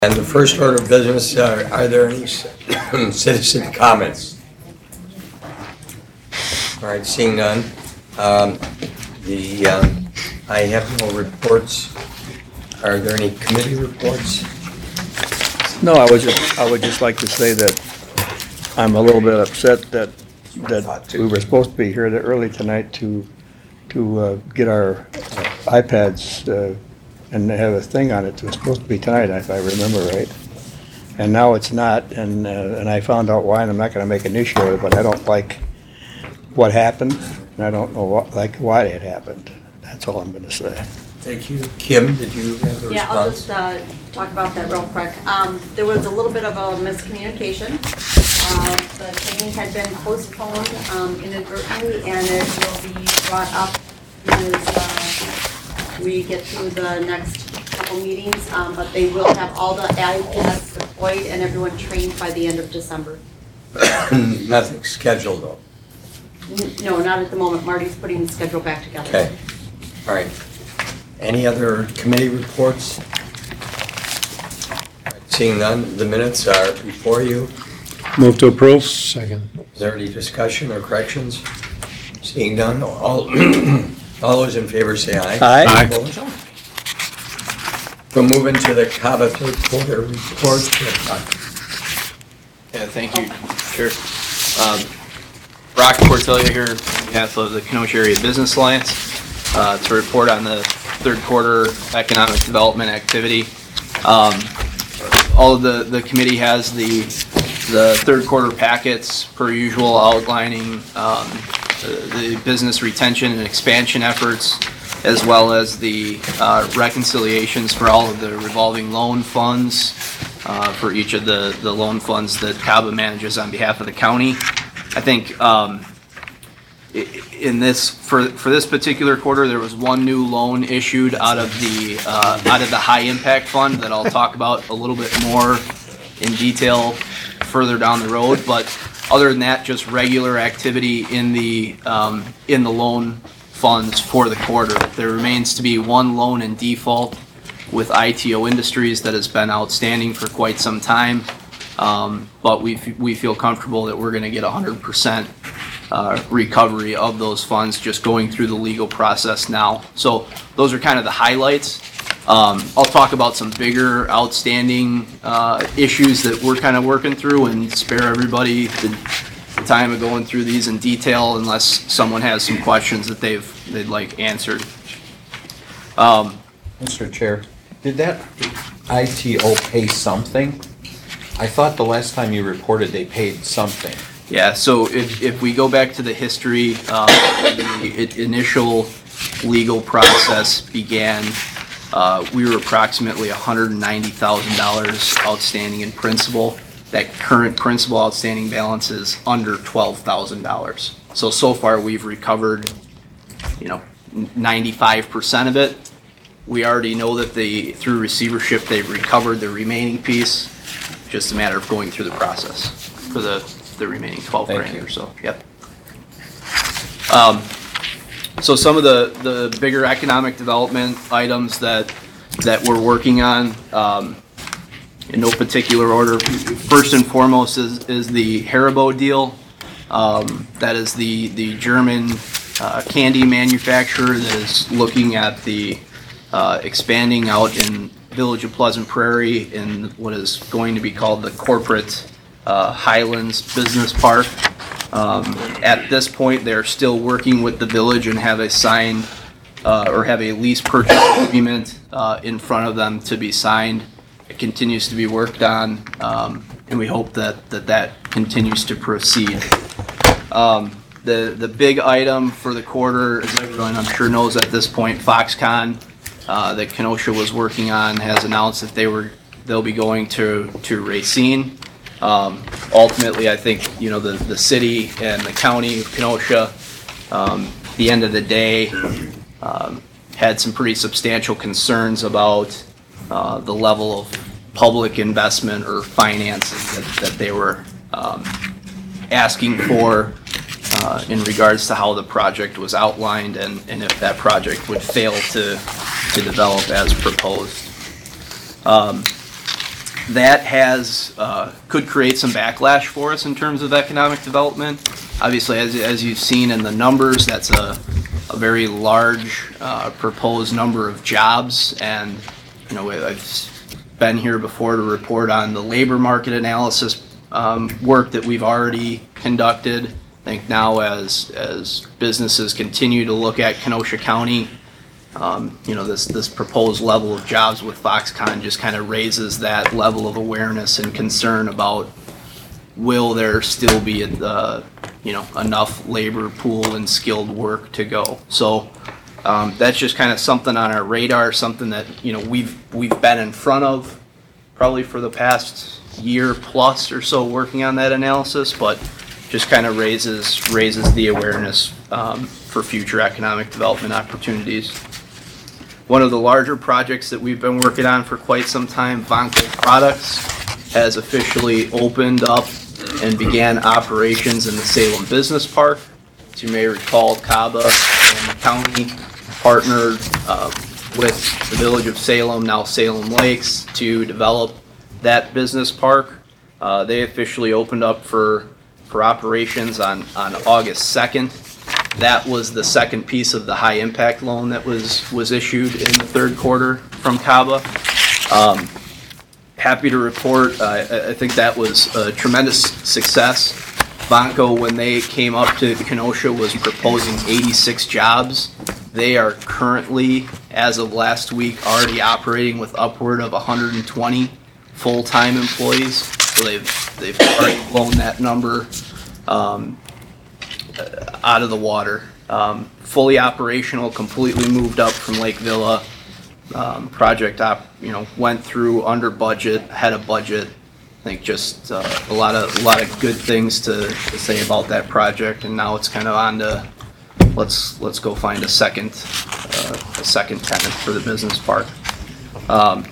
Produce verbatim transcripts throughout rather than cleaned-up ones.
And the first order of business, uh, are there any citizen comments? All right, seeing none. Um, the um, I have no reports. Are there any committee reports? No, I would just, I would just like to say that I'm a little bit upset that, that we were supposed to be here early tonight to, to uh, get our iPads uh, and have a thing on it. It was supposed to be tonight, if I remember right. And now it's not, and, uh, and I found out why, and I'm not gonna make an issue of it, but I don't like what happened, and I don't know what, like, why it happened. That's all I'm gonna say. Thank you. Kim, did you have a Yeah, I'll response? just uh, talk about that real quick. Um, there was a little bit of a miscommunication. Uh, the training had been postponed um, inadvertently, and it will be brought up as uh, we get through the next couple meetings. Um, but they will have all the iPads deployed and everyone trained by the end of December. Nothing scheduled though. N- No, not at the moment. Marty's putting the schedule back together. Okay. All right. Any other committee reports? Seeing none, the minutes are before you. Move to approve. Second. Is there any discussion or corrections? Seeing none, all, all those in favor say aye. Aye. Aye. Opposed? We'll move into the CABA third quarter report. Yeah, thank you, Chair. Um, Brock Portelia here on behalf of the Kenosha Area Business Alliance uh, to report on the third quarter economic development activity. Um, all of the, the committee has the the third quarter packets per usual, outlining um, the, the business retention and expansion efforts, as well as the uh, reconciliations for all of the revolving loan funds uh, for each of the, the loan funds that CABA manages on behalf of the county. I think um, i- in this, for, for this particular quarter, there was one new loan issued out of the, uh, out of the high impact fund that I'll talk about a little bit more in detail further down the road. But other than that, just regular activity in the, um, in the loan funds for the quarter. There remains to be one loan in default with I T O Industries that has been outstanding for quite some time. Um, but we, f- we feel comfortable that we're gonna get one hundred percent uh, recovery of those funds just going through the legal process now. So those are kind of the highlights. Um, I'll talk about some bigger outstanding uh, issues that we're kind of working through and spare everybody the the time of going through these in detail unless someone has some questions that they've, they'd like answered. Um, Mister Chair, did that I T O pay something? I thought the last time you reported they paid something. Yeah, so if, if we go back to the history, um, the i- initial legal process began, uh, we were approximately one hundred ninety thousand dollars outstanding in principal. That current principal outstanding balance is under twelve thousand dollars. So, so far we've recovered, you know, ninety-five percent of it. We already know that they, through receivership, they've recovered the remaining piece. Just a matter of going through the process for the, the remaining twelve Thank grand you. or so, yep. Um, so some of the, the bigger economic development items that, that we're working on, um, in no particular order. First and foremost is, is the Haribo deal. Um, that is the, the German uh, candy manufacturer that is looking at the uh, expanding out in Village of Pleasant Prairie in what is going to be called the corporate uh, Highlands Business Park. Um, at this point, they're still working with the village and have a signed uh, or have a lease purchase agreement uh, in front of them to be signed. It continues to be worked on, um, and we hope that, that that continues to proceed. Um, the, the big item for the quarter, as everyone I'm sure knows at this point, Foxconn, uh, that Kenosha was working on, has announced that they were, they'll be going to, to Racine. Um, ultimately, I think, you know, the, the city and the county of Kenosha, um, at the end of the day, um, had some pretty substantial concerns about Uh, the level of public investment or finances that, that they were um, asking for uh, in regards to how the project was outlined and, and if that project would fail to, to develop as proposed. Um, that has, uh, could create some backlash for us in terms of economic development. Obviously, as, as you've seen in the numbers, that's a, a very large uh, proposed number of jobs. And, you know, I've been here before to report on the labor market analysis um, work that we've already conducted. I think now as, as businesses continue to look at Kenosha County, Um, you know, this, this proposed level of jobs with Foxconn just kind of raises that level of awareness and concern about will there still be, uh, you know, enough labor pool and skilled work to go. So um, that's just kind of something on our radar, something that, you know, we've, we've been in front of probably for the past year plus or so working on that analysis, but just kind of raises, raises the awareness um, for future economic development opportunities. One of the larger projects that we've been working on for quite some time, Vanco Products, has officially opened up and began operations in the Salem Business Park. As you may recall, CABA and the county partnered uh, with the village of Salem, now Salem Lakes, to develop that business park. Uh, they officially opened up for, for operations on, on August second. That was the second piece of the high impact loan that was, was issued in the third quarter from CABA. Um, happy to report, uh, I, I think that was a tremendous success. Vanco, when they came up to Kenosha, was proposing eighty-six jobs. They are currently, as of last week, already operating with upward of one hundred twenty full-time employees. So they've, they've already blown that number um, out of the water. Um, fully operational, completely moved up from Lake Villa. Um, project op, you know, went through under budget, ahead of budget. I think just uh, a lot of a lot of good things to, to say about that project, and now it's kind of on to let's let's go find a second uh, a second tenant for the business park. Um,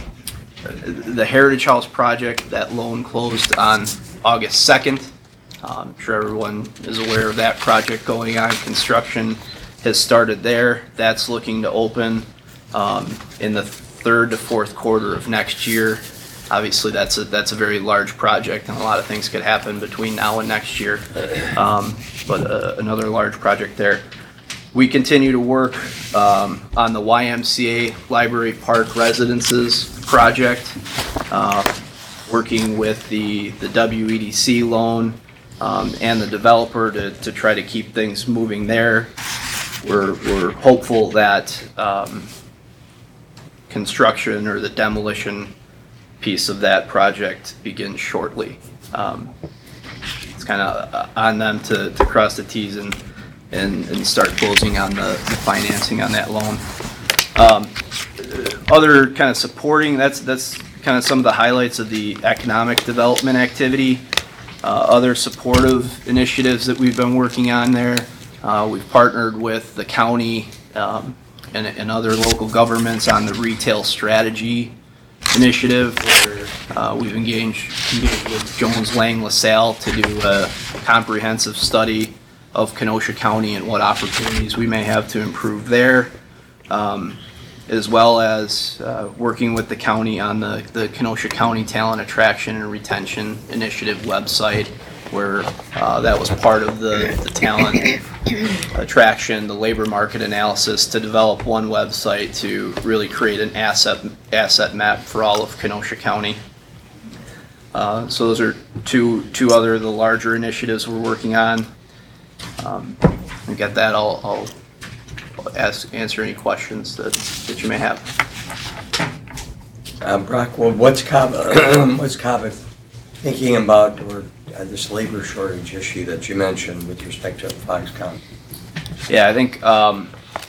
the Heritage House project, that loan closed on August second. I'm sure everyone is aware of that project going on. Construction has started there. That's looking to open um, in the third to fourth quarter of next year. Obviously, that's a that's a very large project, and a lot of things could happen between now and next year. Um, but uh, another large project there. We continue to work um, on the Y M C A Library Park Residences project, uh, working with the the W E D C loan. Um, and the developer to, to try to keep things moving there. We're, we're hopeful that um, construction or the demolition piece of that project begins shortly. Um, it's kind of on them to, to cross the T's and, and, and start closing on the, the financing on that loan. Um, other kind of supporting, that's, that's kind of some of the highlights of the economic development activity. Uh, other supportive initiatives that we've been working on there. Uh, we've partnered with the county um, and, and other local governments on the retail strategy initiative, where uh, we've engaged, engaged with Jones Lang LaSalle to do a comprehensive study of Kenosha County and what opportunities we may have to improve there. Um, as well as uh, working with the county on the, the Kenosha County Talent Attraction and Retention Initiative website, where uh, that was part of the, the talent attraction, the labor market analysis, to develop one website to really create an asset asset map for all of Kenosha County. Uh, so those are two two other of the larger initiatives we're working on. Um, and get that, I'll, I'll ask answer any questions that, that you may have. Um, Brock, well, what's CABA, what's CABA thinking about, or uh, this labor shortage issue that you mentioned with respect to Foxconn? Yeah, I think um,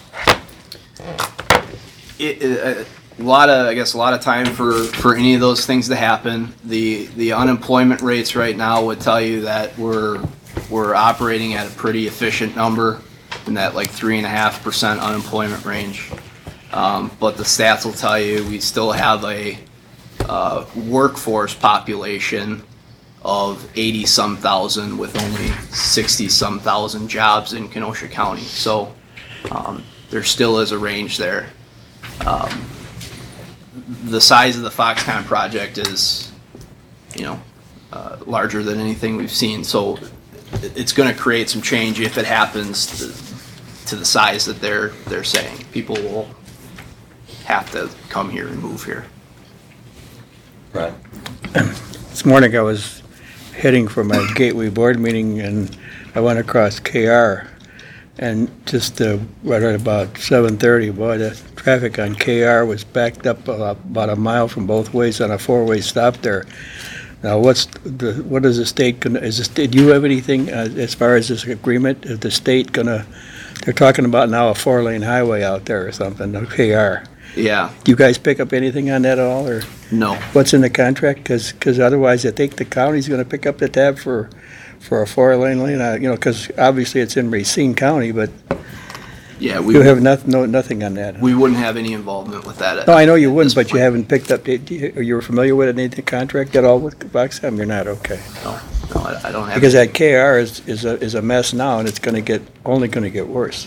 it, it, a lot of, I guess, a lot of time for, for any of those things to happen. The the unemployment rates right now would tell you that we're we're operating at a pretty efficient number in that like three and a half percent unemployment range. Um, but the stats will tell you we still have a uh, workforce population of eighty some thousand with only sixty some thousand jobs in Kenosha County. So um, there still is a range there. Um, the size of the Foxconn project is, you know, uh, larger than anything we've seen. So it- it's going to create some change if it happens to, to the size that they're they're saying. People will have to come here and move here. Right. This morning I was heading for my Gateway Board meeting and I went across K R. And just uh, right at about seven thirty, boy, the traffic on K R was backed up about about a mile from both ways on a four-way stop there. Now, what's the, what is the state gonna, is the state, do you have anything uh, as far as this agreement? Is the state gonna, they're talking about now a four-lane highway out there or something, no K R. Yeah, Do you guys pick up anything on that at all, or no. what's in the contract? Because otherwise, I think the county's gonna pick up the tab for, for a four-lane lane, uh, you know, because obviously it's in Racine County, but Yeah, we you have nothing, no, nothing on that. we wouldn't have any involvement with that. At, No, I know you at wouldn't, this but you point. haven't picked up, do you- are you familiar with any of the contract at all with Foxconn? You're not, okay. No, no, I, I don't have. Because that K R is, is a, is a mess now, and it's gonna get, only gonna get worse.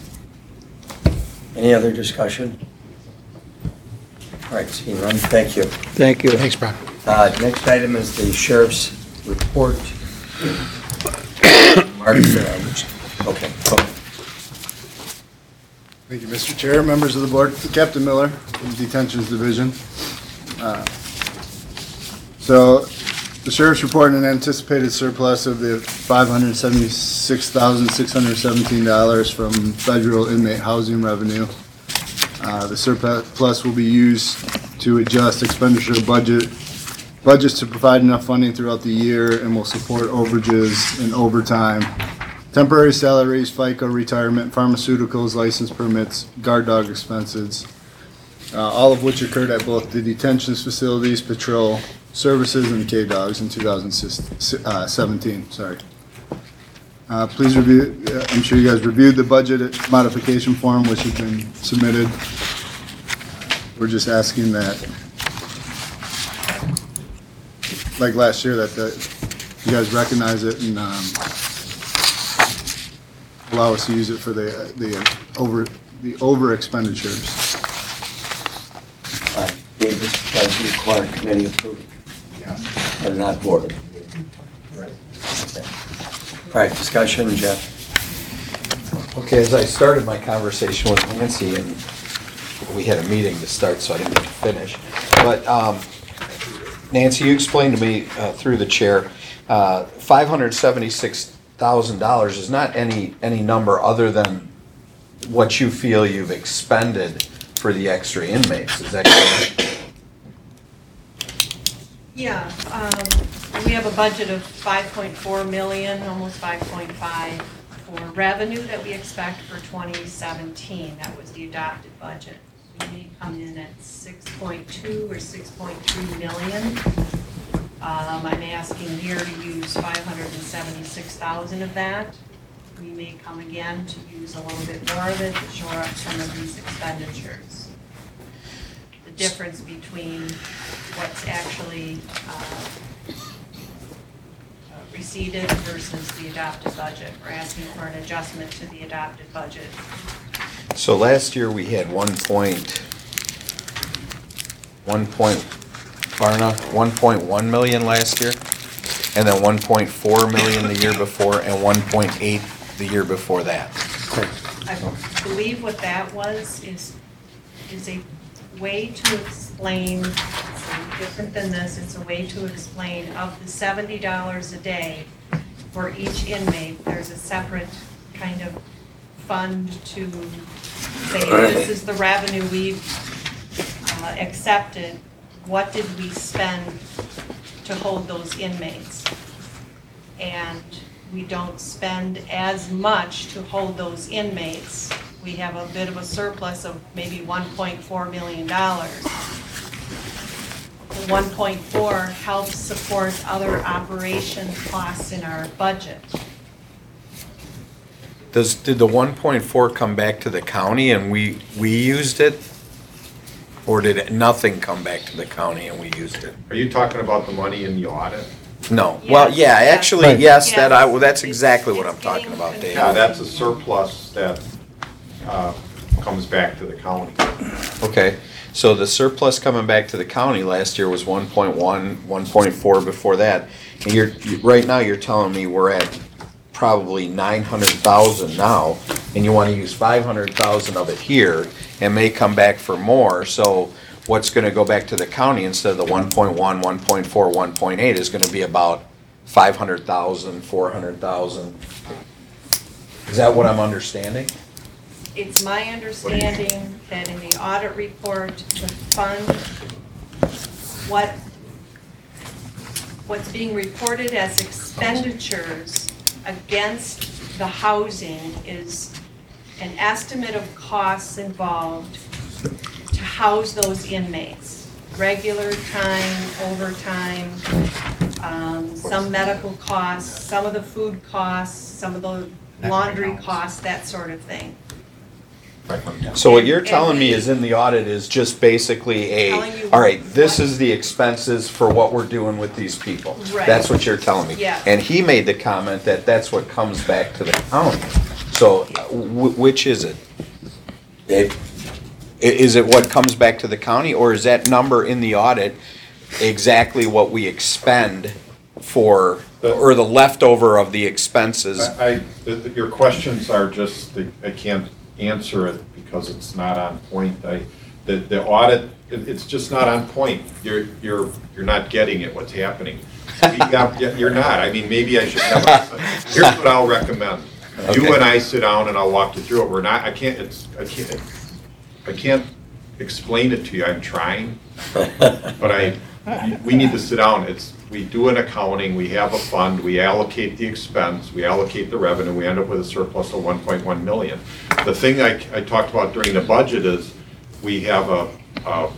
Any other discussion? All right, seeing none, thank you. Thank you. Thanks, Brock. Uh, Next item is the sheriff's report. Mark, uh, okay, go. Thank you, Mister Chair, members of the board, Captain Miller from Detentions Division. Uh, So, the sheriff's reporting an anticipated surplus of the five hundred seventy-six thousand six hundred seventeen dollars from federal inmate housing revenue. Uh, The surplus will be used to adjust expenditure budget, budgets to provide enough funding throughout the year and will support overages and overtime, temporary salaries, FICA retirement, pharmaceuticals, license permits, guard dog expenses, uh, all of which occurred at both the detentions facilities, patrol services, and K-Dogs in two thousand seventeen, sorry. Uh, Please review, uh, I'm sure you guys reviewed the budget modification form which has been submitted. We're just asking that, like last year, that the, you guys recognize it and um, allow us to use it for the, the over, the over expenditures. Uh, Davis, does require committee approval. And not board. Right. All right, discussion, Jeff. Okay, as I started my conversation with Nancy, and we had a meeting to start, so I didn't get to finish. But um, Nancy, you explained to me uh, through the chair, uh, five hundred seventy-six thousand dollars is not any, any number other than what you feel you've expended for the extra inmates, is that correct? Yeah, um, we have a budget of five point four million, almost five point five for revenue that we expect for twenty seventeen. That was the adopted budget. We may come in at six point two or six point three million. Um, I'm asking here to use five hundred seventy-six thousand of that. We may come again to use a little bit more of it to shore up some of these expenditures. The difference between what's actually uh, receded versus the adopted budget. We're asking for an adjustment to the adopted budget. So last year, we had one point, one point, Barna, one point one million last year, and then one point four million the year before, and one point eight the year before that. I believe what that was is, is a way to explain, it's different than this, it's a way to explain of the seventy dollars a day for each inmate, there's a separate kind of fund to say, this is the revenue we've uh, accepted, what did we spend to hold those inmates? And we don't spend as much to hold those inmates. We have a bit of a surplus of maybe one point four million dollars. The one point four helps support other operation costs in our budget. Does, did the one point four come back to the county and we, we used it? Or did it, nothing come back to the county and we used it? Are you talking about the money in the audit? No, well, Yes, yeah, yes. actually, Right. yes, that I, well, that's Yes. exactly what It's I'm talking getting about, Dave. Yeah, that's a surplus that uh, comes back to the county. Okay, So the surplus coming back to the county last year was one point one, one point four before that. And you're, you- right now, you're telling me we're at probably nine hundred thousand now, and you wanna use five hundred thousand of it here, and may come back for more, so what's gonna go back to the county instead of the one point one, one point four, one point eight is gonna be about five hundred thousand, four hundred thousand. Is that what I'm understanding? It's my understanding that in the audit report, the fund, what, what's being reported as expenditures against the housing is an estimate of costs involved to house those inmates. Regular time, overtime, um, some medical costs, some of the food costs, some of the laundry costs, that sort of thing. So what you're telling me is in the audit is just basically a, Telling you all right, this what- is the expenses for what we're doing with these people. Right. That's what you're telling me. Yeah. And he made the comment that that's what comes back to the county. So uh, wh- which is it? Dave? I- Is it what comes back to the county, or is that number in the audit exactly what we expend for, or the leftover of the expenses? I, I- the- the- your questions are just, I can't answer it because it's not on point. I, the, the audit, it- it's just not on point. You're, you're, you're not getting it, what's happening. We got- You're not. I mean, maybe I should have, a- here's what I'll recommend. You Okay. and I sit down and I'll walk you through it. We're not, I can't, it's, I can't, I can't explain it to you. I'm trying. But I, we need to sit down. It's, we do an accounting, we have a fund, we allocate the expense, we allocate the revenue, we end up with a surplus of one point one million. The thing I, I talked about during the budget is, we have a, a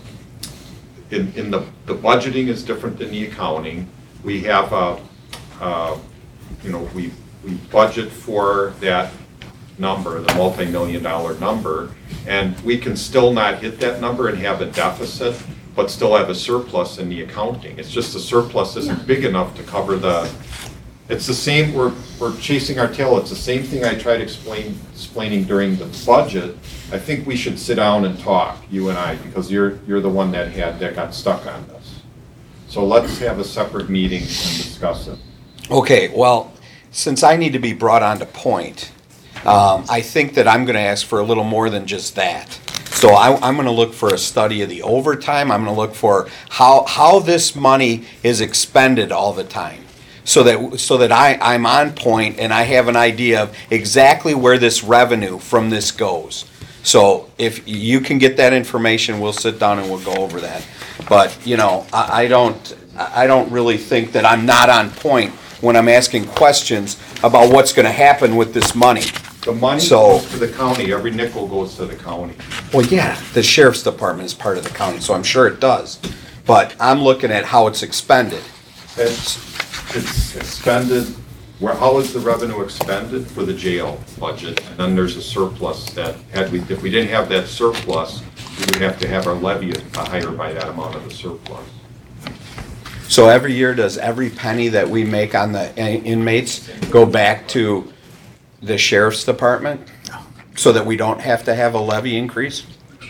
in, in the, the budgeting is different than the accounting. We have a, uh, you know, we, we budget for that number, the multi-million dollar number, and we can still not hit that number and have a deficit, but still have a surplus in the accounting. It's just the surplus isn't big enough to cover the, it's the same, we're, we're chasing our tail. It's the same thing I tried explain, explaining during the budget. I think we should sit down and talk, you and I, because you're, you're the one that had, that got stuck on this. So let's have a separate meeting and discuss it. Okay, well, since I need to be brought on to point, um, I think that I'm gonna ask for a little more than just that. So I, I'm gonna look for a study of the overtime, I'm gonna look for how, how this money is expended all the time. So that, so that I, I'm on point and I have an idea of exactly where this revenue from this goes. So if you can get that information, we'll sit down and we'll go over that. But, you know, I, I don't, I don't really think that I'm not on point when I'm asking questions about what's gonna happen with this money. The money So- goes to the county, every nickel goes to the county. Well, yeah, the sheriff's department is part of the county, so I'm sure it does. But I'm looking at how it's expended. It's, it's expended, where, how is the revenue expended for the jail budget? And then there's a surplus that, had we, if we didn't have that surplus, we would have to have our levy higher by that amount of the surplus. So every year, does every penny that we make on the in- inmates go back to the sheriff's department? So that we don't have to have a levy increase?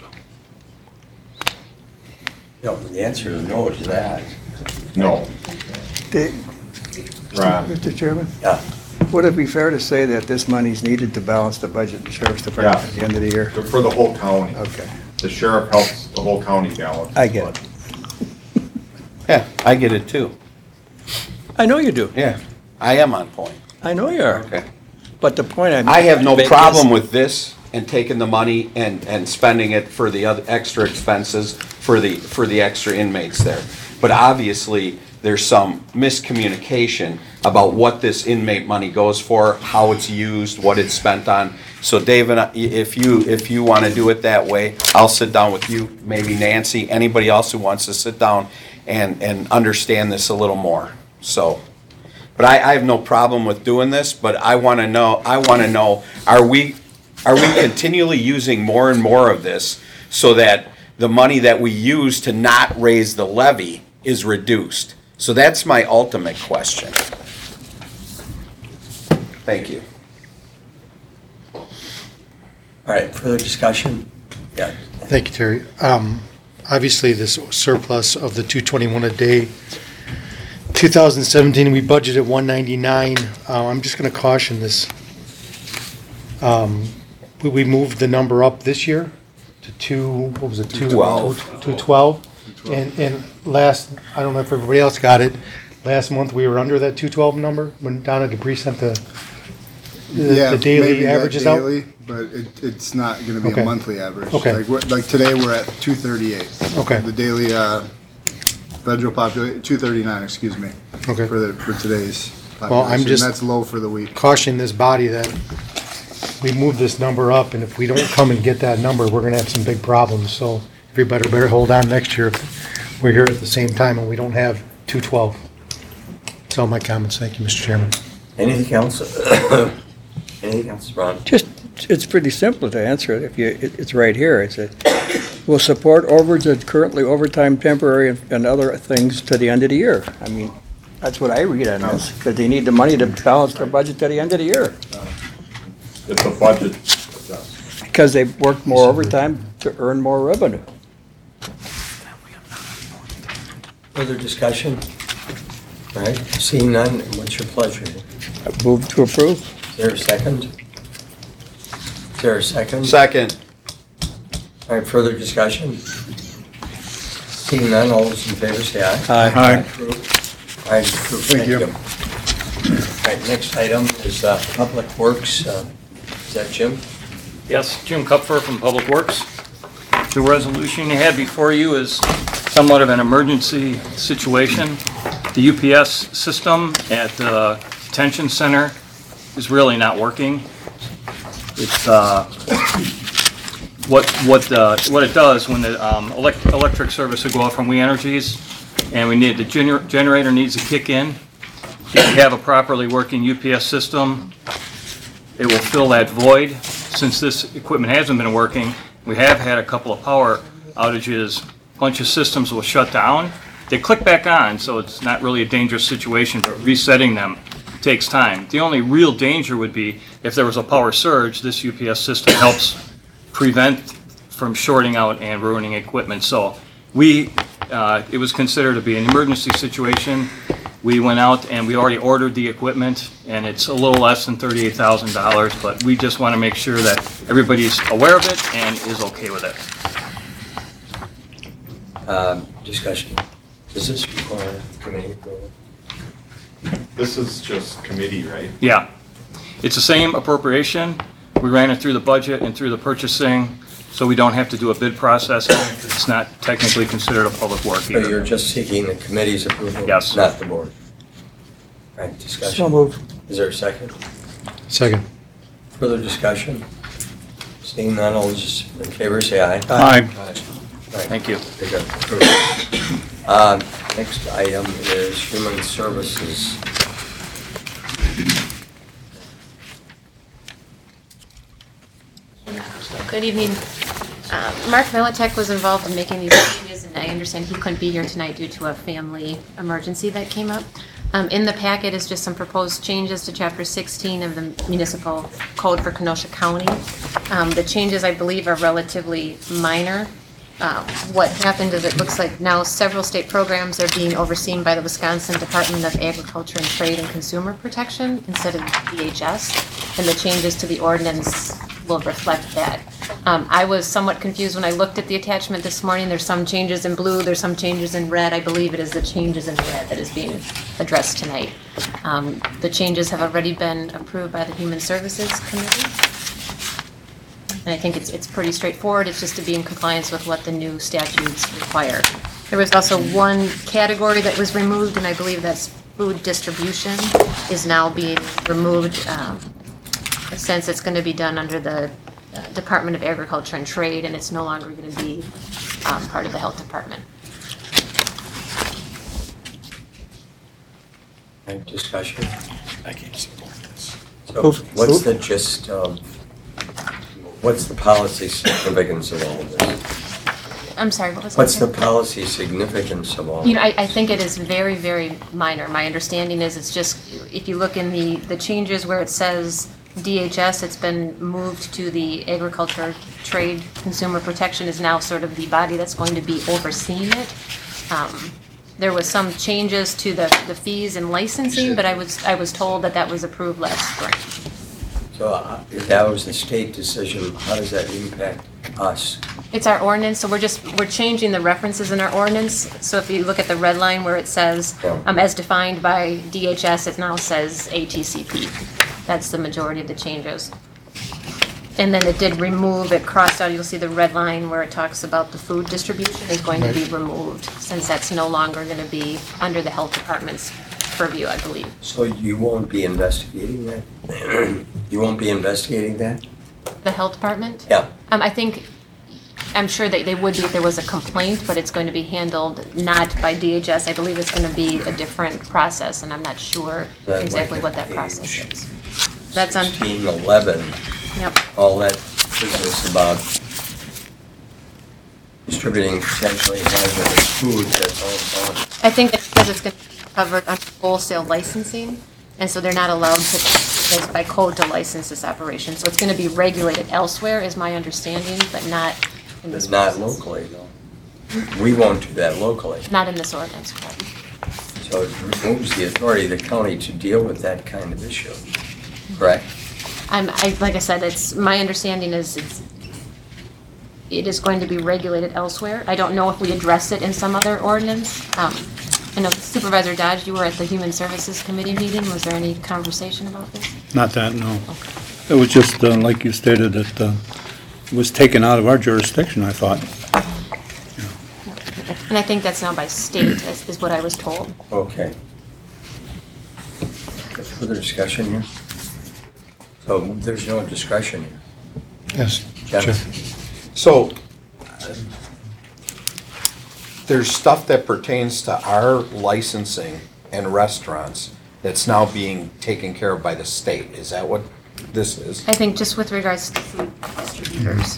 No, the answer is no to that. No. Dave, Ron, Mister Chairman, Yeah. would it be fair to say that this money's needed to balance the budget of the sheriff's department Yeah. at the end of the year? for the whole county. Okay, The sheriff helps the whole county balance. I get it. Yeah, I get it too. I know you do. Yeah, I am on point. I know you are. Okay. But the point I'm. I have no making is- problem with this and taking the money and, and spending it for the other extra expenses for the, for the extra inmates there. But obviously, there's some miscommunication about what this inmate money goes for, how it's used, what it's spent on. So David, if you, if you want to do it that way, I'll sit down with you, maybe Nancy, anybody else who wants to sit down and, and understand this a little more, so. But I, I have no problem with doing this, but I want to know, I want to know, are we, are we continually using more and more of this so that the money that we use to not raise the levy is reduced? So that's my ultimate question. Thank you. All right, further discussion? Yeah. Thank you, Terry. Um, obviously this surplus of the two twenty-one a day. two thousand seventeen, we budgeted one ninety-nine. Uh, I'm just gonna caution this. Um, we, we moved the number up this year to two, what was it? Two Twelve. Two twelve. And, and last, I don't know if everybody else got it, last month we were under that two twelve number when Donna Dupree sent the, the Yeah, the maybe daily that averages out. daily, But it, it's not gonna be Okay. a monthly average. Okay. Like, we're- like today, we're at two thirty-eight. Okay. The daily, uh, federal population, two thirty-nine, excuse me. Okay. For the, for today's Well, I'm population. just- That's low for the week. Caution this body that we move this number up, and if we don't come and get that number, we're gonna have some big problems, so everybody better hold on next year if we're here at the same time and we don't have two twelve. That's all my comments, thank you, Mister Chairman. Anything else? Anything else, Ron? Just, it's pretty simple to answer it. If you, it- it's right here. It's a, will support overage at currently overtime, temporary, and- and other things to the end of the year. I mean, that's what I read on this, because they need the money to balance their budget to the end of the year. It's a budget. Because they've worked more overtime to earn more revenue. Further discussion? All right, seeing none, what's your pleasure? I Move to approve? Is there a second? Is there a second? Second. All right, further discussion? Seeing none, all those in favor say aye. Aye. Approved. All right, approved. Thank you. All right, next item is uh, Public Works. Uh, Is that Jim? Yes, Jim Kupfer from Public Works. The resolution you have before you is somewhat of an emergency situation. The U P S system at the detention center is really not working. It's, uh, what, what, uh, what it does when the um, elect- electric service will go off from We Energies and we need, the gener- generator needs to kick in. If you have a properly working U P S system, it will fill that void. Since this equipment hasn't been working, we have had a couple of power outages. A bunch of systems will shut down. They click back on, so it's not really a dangerous situation, but resetting them takes time. The only real danger would be if there was a power surge. This U P S system helps prevent from shorting out and ruining equipment. So we, uh, it was considered to be an emergency situation. We went out and we already ordered the equipment, and it's a little less than thirty-eight thousand dollars, but we just want to make sure that everybody's aware of it and is okay with it. Um, Discussion. Does this require committee approval? This is just committee, right? Yeah. It's the same appropriation. We ran it through the budget and through the purchasing, so we don't have to do a bid process. It's not technically considered a public work So you're either. just seeking the committee's approval? Yes. Not the board? All right, discussion. So moved. Is there a second? Second. Further discussion? Seeing none, all those in favor say aye. Aye. Thank you. Very good. Approved. Um, Next item is Human Services. Good evening. Uh, Mark Militek was involved in making these changes, and I understand he couldn't be here tonight due to a family emergency that came up. Um, In the packet is just some proposed changes to Chapter sixteen of the Municipal Code for Kenosha County. Um, The changes, I believe, are relatively minor. Uh, What happened is it looks like now several state programs are being overseen by the Wisconsin Department of Agriculture and Trade and Consumer Protection instead of D H S, and the changes to the ordinance will reflect that. Um, I was somewhat confused when I looked at the attachment this morning. There's some changes in blue, there's some changes in red. I believe it is the changes in red that is being addressed tonight. Um, The changes have already been approved by the Human Services Committee. And I think it's, it's pretty straightforward. It's just to be in compliance with what the new statutes require. There was also one category that was removed, and I believe that's food distribution is now being removed, um, since it's going to be done under the uh, Department of Agriculture and Trade, and it's no longer going to be um, part of the Health Department. All right, discussion? I can't support this. So what's the gist of, what's the policy significance of all of this? I'm sorry, what was that? What's the policy significance of all? You know, I, I think it is very, very minor. My understanding is it's just, if you look in the, the changes where it says D H S, it's been moved to the Agriculture Trade Consumer Protection is now sort of the body that's going to be overseeing it. Um, There was some changes to the, the fees and licensing, but I was, I was told that that was approved last spring. So uh, if that was the state decision, how does that impact us? It's our ordinance, so we're just, we're changing the references in our ordinance. So if you look at the red line where it says, um, as defined by D H S, it now says A T C P. That's the majority of the changes. And then it did remove, it crossed out, you'll see the red line where it talks about the food distribution is going to be removed, since that's no longer gonna be under the health department's purview, I believe. So you won't be investigating that? You won't be investigating that? The health department? Yeah. Um, I think, I'm sure that they would be if there was a complaint, but it's going to be handled not by D H S. I believe it's gonna be a different process, and I'm not sure That exactly might what that be process page is. That's on, sixteen eleven, yep. all that business about distributing potentially hazardous food, that's all gone. I think it's because it's going to be covered under wholesale licensing, and so they're not allowed to, it's by code to license this operation. So it's going to be regulated elsewhere, is my understanding, but not in this But not process. locally, though. We won't do that locally. Not in this ordinance, correct? So it removes the authority of the county to deal with that kind of issue, correct? I'm, I, like I said, it's, my understanding is it's, it is going to be regulated elsewhere. I don't know if we address it in some other ordinance. Um, I know Supervisor Dodge, you were at the Human Services Committee meeting. Was there any conversation about this? Not that, no. It was just, uh, like you stated, it uh, was taken out of our jurisdiction, I thought. And I think that's now by state, is, is what I was told. Okay. Further discussion here? So there's no discussion here. Yes, Jeff? Chair. So, uh, there's stuff that pertains to our licensing and restaurants that's now being taken care of by the state. Is that what this is? I think just with regards to food distributors.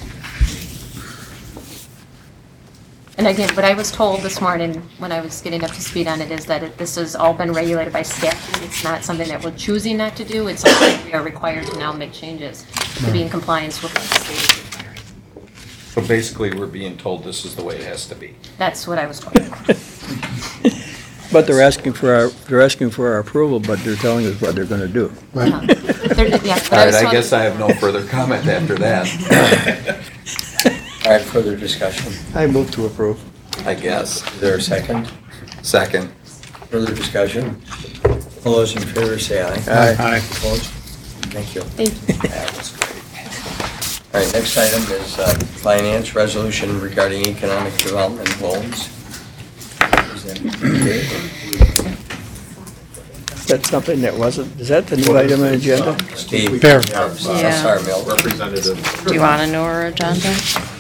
And again, what I was told this morning when I was getting up to speed on it is that it, this has all been regulated by statute. It's not something that we're choosing not to do. It's something we are required to now make changes to be in compliance with what the state requires. So basically, we're being told this is the way it has to be. That's what I was told. But they're asking for our, they're asking for our approval, but they're telling us what they're gonna do. Yeah. There- yeah, but All right, was I told- guess I have no further comment after that. All right, further discussion. I move to approve. I guess. Is there a second? Second. Further discussion? All those in favor say aye. Aye. Aye. Opposed? Thank you. Thank you. That was great. All right, next item is uh, finance resolution regarding economic development loans. Is that- That's something that wasn't, is that the new item on the agenda? Steve? Fair. Uh, Yeah. Sorry, Mel. Representative. Do you want to know our agenda?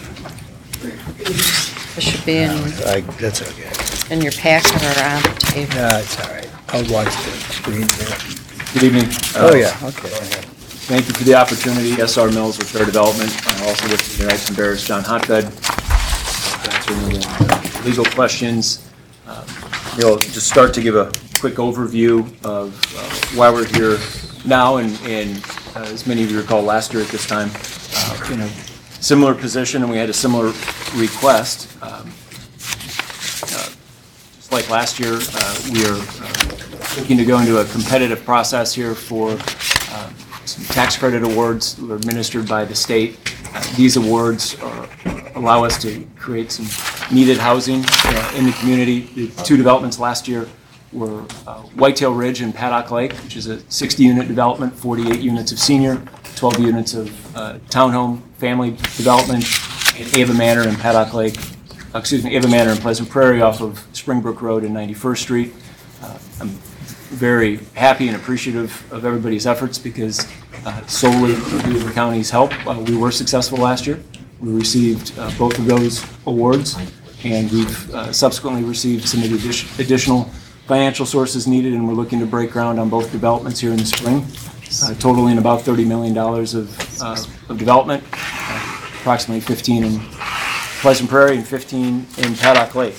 It should be in, I, that's okay. in your packet or on the table. Yeah, it's all right. I'll watch the screen there. Good evening. Oh, yeah, okay. Thank you for the opportunity. S R Mills with Fair Development. I'm also with the Knights and Bears, John Hotbed. Answering the legal questions. Um, You know, just start to give a quick overview of uh, why we're here now, and, and uh, as many of you recall, last year at this time, uh, in a similar position, and we had a similar request. Um, uh, Just like last year, uh, we are uh, looking to go into a competitive process here for uh, some tax credit awards that are administered by the state. Uh, These awards are- allow us to create some needed housing uh, in the community. The two developments last year were uh, Whitetail Ridge and Paddock Lake, which is a sixty-unit development, forty-eight units of senior, twelve units of uh, townhome family development, and Ava Manor and Paddock Lake, uh, excuse me, Ava Manor and Pleasant Prairie off of Springbrook Road and ninety-first Street. Uh, I'm very happy and appreciative of everybody's efforts because uh, solely due to the county's help, uh, we were successful last year. We received uh, both of those awards, and we've uh, subsequently received some addi- additional financial sources needed, and we're looking to break ground on both developments here in the spring, uh, totaling about thirty million dollars of, uh, of development, uh, approximately fifteen in Pleasant Prairie and fifteen in Paddock Lake.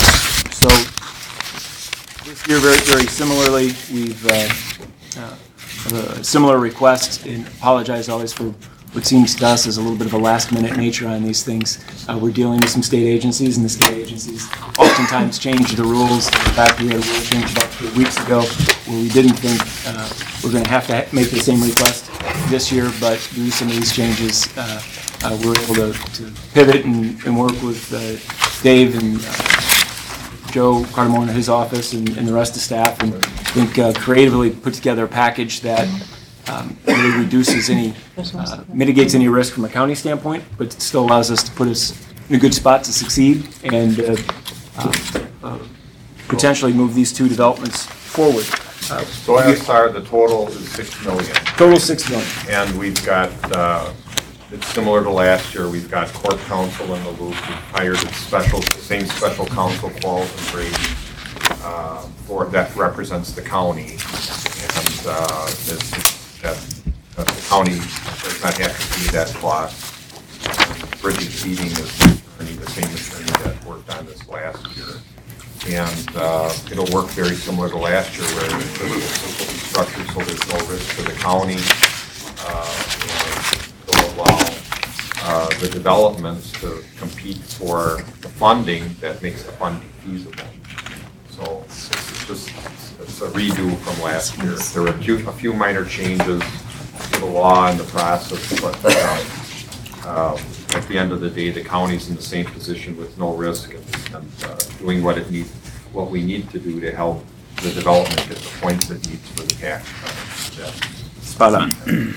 So this year, very, very similarly, we've uh, uh, of a similar request, and apologize always for what seems to us as a little bit of a last-minute nature on these things. Uh, We're dealing with some state agencies, and the state agencies oftentimes change the rules. In fact, we had a rule change about three weeks ago where we didn't think uh, we're going to have to ha- make the same request this year, but due to some of these changes, uh, uh, we're able to to pivot and and work with uh, Dave and uh, Joe Cardamone in his office and and the rest of the staff, and I think uh, creatively put together a package that um, really reduces any, uh, mitigates any risk from a county standpoint, but still allows us to put us in a good spot to succeed and uh, uh, uh, potentially move these two developments forward. Uh, So S R, the total is six million. Total six million. And we've got, uh, it's similar to last year, we've got court counsel in the loop. We've hired a special, the same special counsel, Qualls and Brady, uh, for, that represents the county. And uh, this- that that the county does not have to pay that cost. Bridget Keating is the attorney, the same attorney that worked on this last year. And uh, it'll work very similar to last year, where it's a simple structure, so there's no risk to the county. Uh, and it'll allow uh, the developments to compete for the funding that makes the funding feasible. So it's just, it's a redo from last year. There were a few, a few minor changes to the law and the process, but um, um, at the end of the day, the county's in the same position with no risk and, and uh, doing what it needs, what we need to do to help the development get the points it needs for the tax. Uh, Spot on.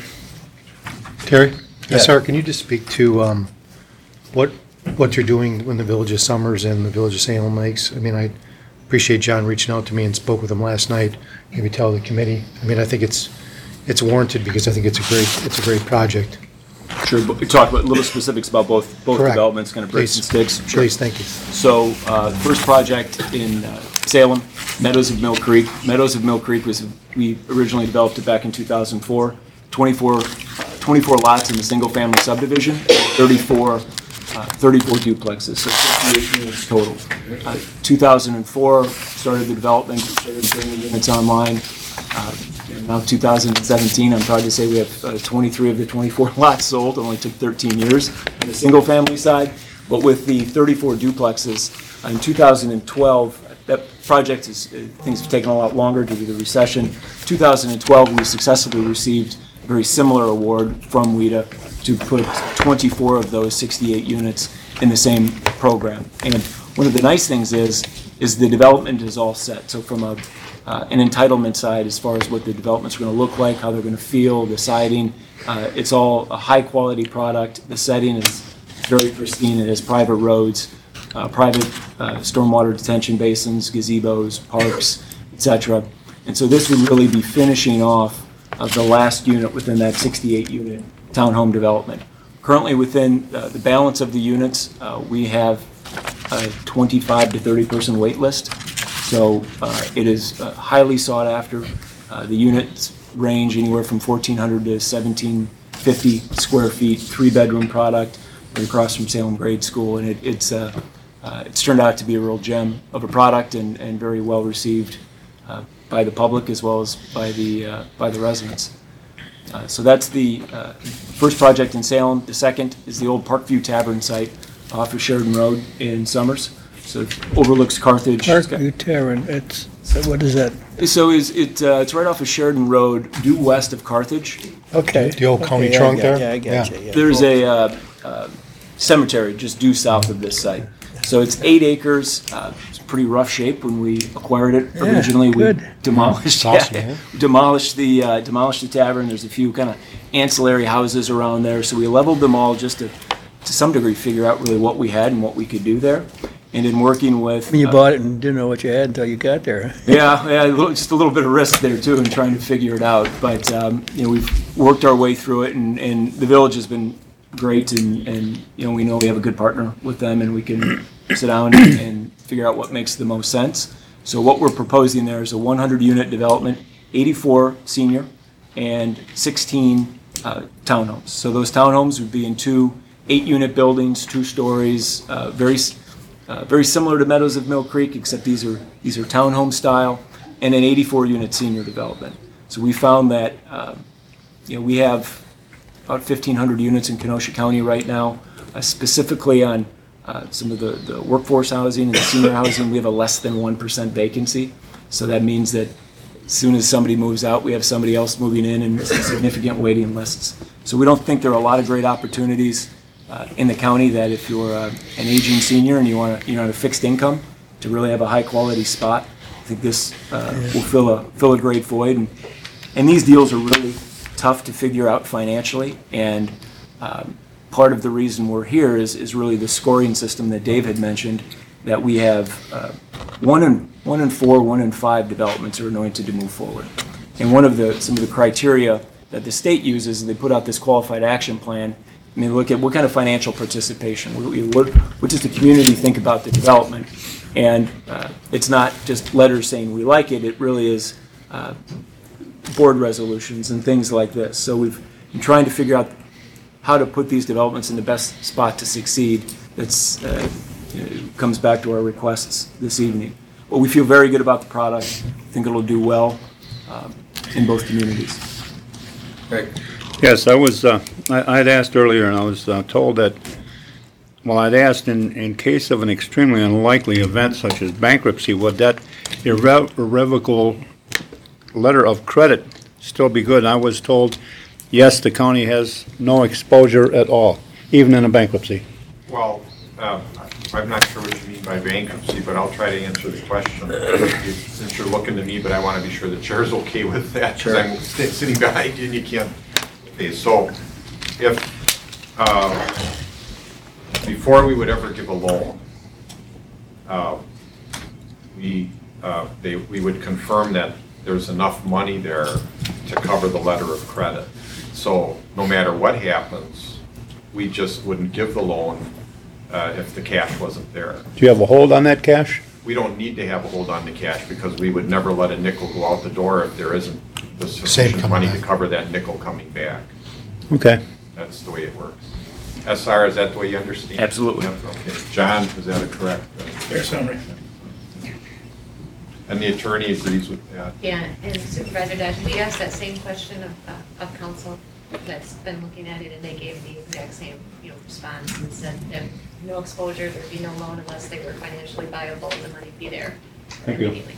Terry? Yeah. S R, can you just speak to um, what, what you're doing in the Village of Summers and the Village of Salem Lakes? I mean, I appreciate John reaching out to me and spoke with him last night. Maybe tell the committee. I mean, I think it's, it's warranted because I think it's a great, it's a great project. Sure, but we talked about little specifics about both, both Correct. developments, kind of bricks and Please. sticks. Please, thank you. So, uh, the first project in uh, Salem, Meadows of Mill Creek. Meadows of Mill Creek was, we originally developed it back in two thousand four. twenty-four, twenty-four lots in the single-family subdivision, thirty-four, uh, thirty-four duplexes, so fifty-eight units total. Uh, two thousand four, started the development, started bringing units online. Uh, and Now two thousand seventeen, I'm proud to say we have uh, twenty-three of the twenty-four lots sold. It only took thirteen years on the single-family side. But with the thirty-four duplexes, in two thousand twelve, that project is, uh, things have taken a lot longer due to the recession. two thousand twelve, we successfully received a very similar award from WIDA to put twenty-four of those sixty-eight units in the same program. And one of the nice things is, is the development is all set. So from a, uh, an entitlement side, as far as what the development's going to look like, how they're going to feel, the siding, uh, it's all a high-quality product. The setting is very pristine. It has private roads, uh, private uh, stormwater detention basins, gazebos, parks, et cetera. And so this would really be finishing off of the last unit within that sixty-eight unit townhome development. Currently, within uh, the balance of the units, uh, we have a twenty-five to thirty person wait list. So uh, it is uh, highly sought after. Uh, the units range anywhere from fourteen hundred to seventeen fifty square feet, three bedroom product right across from Salem Grade School, and it, it's uh, uh, it's turned out to be a real gem of a product and, and very well received uh, by the public as well as by the uh, by the residents. Uh, so that's the uh, first project in Salem. The second is the old Parkview Tavern site off of Sheridan Road in Summers. So it overlooks Carthage. Parkview Tavern, it's, so what is that? So is it? Uh, it's right off of Sheridan Road, due west of Carthage. Okay. The old county Okay, yeah, I trunk got- there? Yeah, I got Yeah. you, yeah. There's a uh, uh, cemetery just due south of this site. So it's eight acres. Uh, it's pretty rough shape when we acquired it Yeah, originally. good. We demolished, It's awesome, yeah, yeah. demolished the uh, demolished the tavern. There's a few kind of ancillary houses around there. So we leveled them all just to, to some degree, figure out really what we had and what we could do there. And in working with When you uh, bought it and didn't know what you had until you got there. yeah, yeah, a little- just a little bit of risk there too in trying to figure it out. But, um, you know, we've worked our way through it and, and the village has been great and, and, you know, we know we have a good partner with them and we can sit down and, and figure out what makes the most sense. So what we're proposing there is a one hundred unit development, eighty-four senior and sixteen uh, townhomes. So those townhomes would be in two eight unit buildings, two stories, uh, very s- Uh, very similar to Meadows of Mill Creek, except these are these are townhome style, and an eighty-four unit senior development. So we found that, uh, you know, we have about fifteen hundred units in Kenosha County right now, uh, specifically on uh, some of the, the workforce housing and the senior housing. We have a less than one percent vacancy. So that means that as soon as somebody moves out, we have somebody else moving in and significant waiting lists. So we don't think there are a lot of great opportunities uh, in the county that if you're uh, an aging senior and you want to, you're on a fixed income, to really have a high quality spot. I think this uh, will fill a fill a great void. And, and these deals are really tough to figure out financially. And um, part of the reason we're here is, is really the scoring system that Dave had mentioned, that we have uh, one in one in four, one in five developments are anointed to move forward. And one of the some of the criteria that the state uses, they put out this qualified action plan. I mean, look at what kind of financial participation. What, what, what does the community think about the development? And uh, it's not just letters saying we like it. It really is uh, board resolutions and things like this. So we've been trying to figure out how to put these developments in the best spot to succeed. That's uh, you know, comes back to our requests this evening. But we feel very good about the product. I think it'll do well um, in both communities. Rick? Yes, I was, uh, I, I'd asked earlier, and I was uh, told that, well, I'd asked in, in case of an extremely unlikely event such as bankruptcy, would that irre- irrevocable letter of credit still be good? And I was told, yes, the county has no exposure at all, even in a bankruptcy. Well, uh, I'm not sure what you mean by bankruptcy, but I'll try to answer the question. Since you're looking to me, but I want to be sure the chair's okay with that, because I'm st- sitting behind you and you can't. Okay, so if, uh, before we would ever give a loan, uh, we, uh, they, we would confirm that there's enough money there to cover the letter of credit. So no matter what happens, we just wouldn't give the loan uh, if the cash wasn't there. Do you have a hold on that cash? We don't need to have a hold on the cash because we would never let a nickel go out the door if there isn't the sufficient money to cover that nickel coming back. Okay. That's the way it works. S R, is that the way you understand? Absolutely. Yep, okay. John, is that a correct? Fair summary. And the attorney agrees with that? Yeah, and Supervisor Dash, we asked that same question of, uh, of council that's been looking at it, and they gave the exact same, you know, response and said that no exposure, there'd be no loan unless they were financially viable and the money'd be there Thank you. immediately.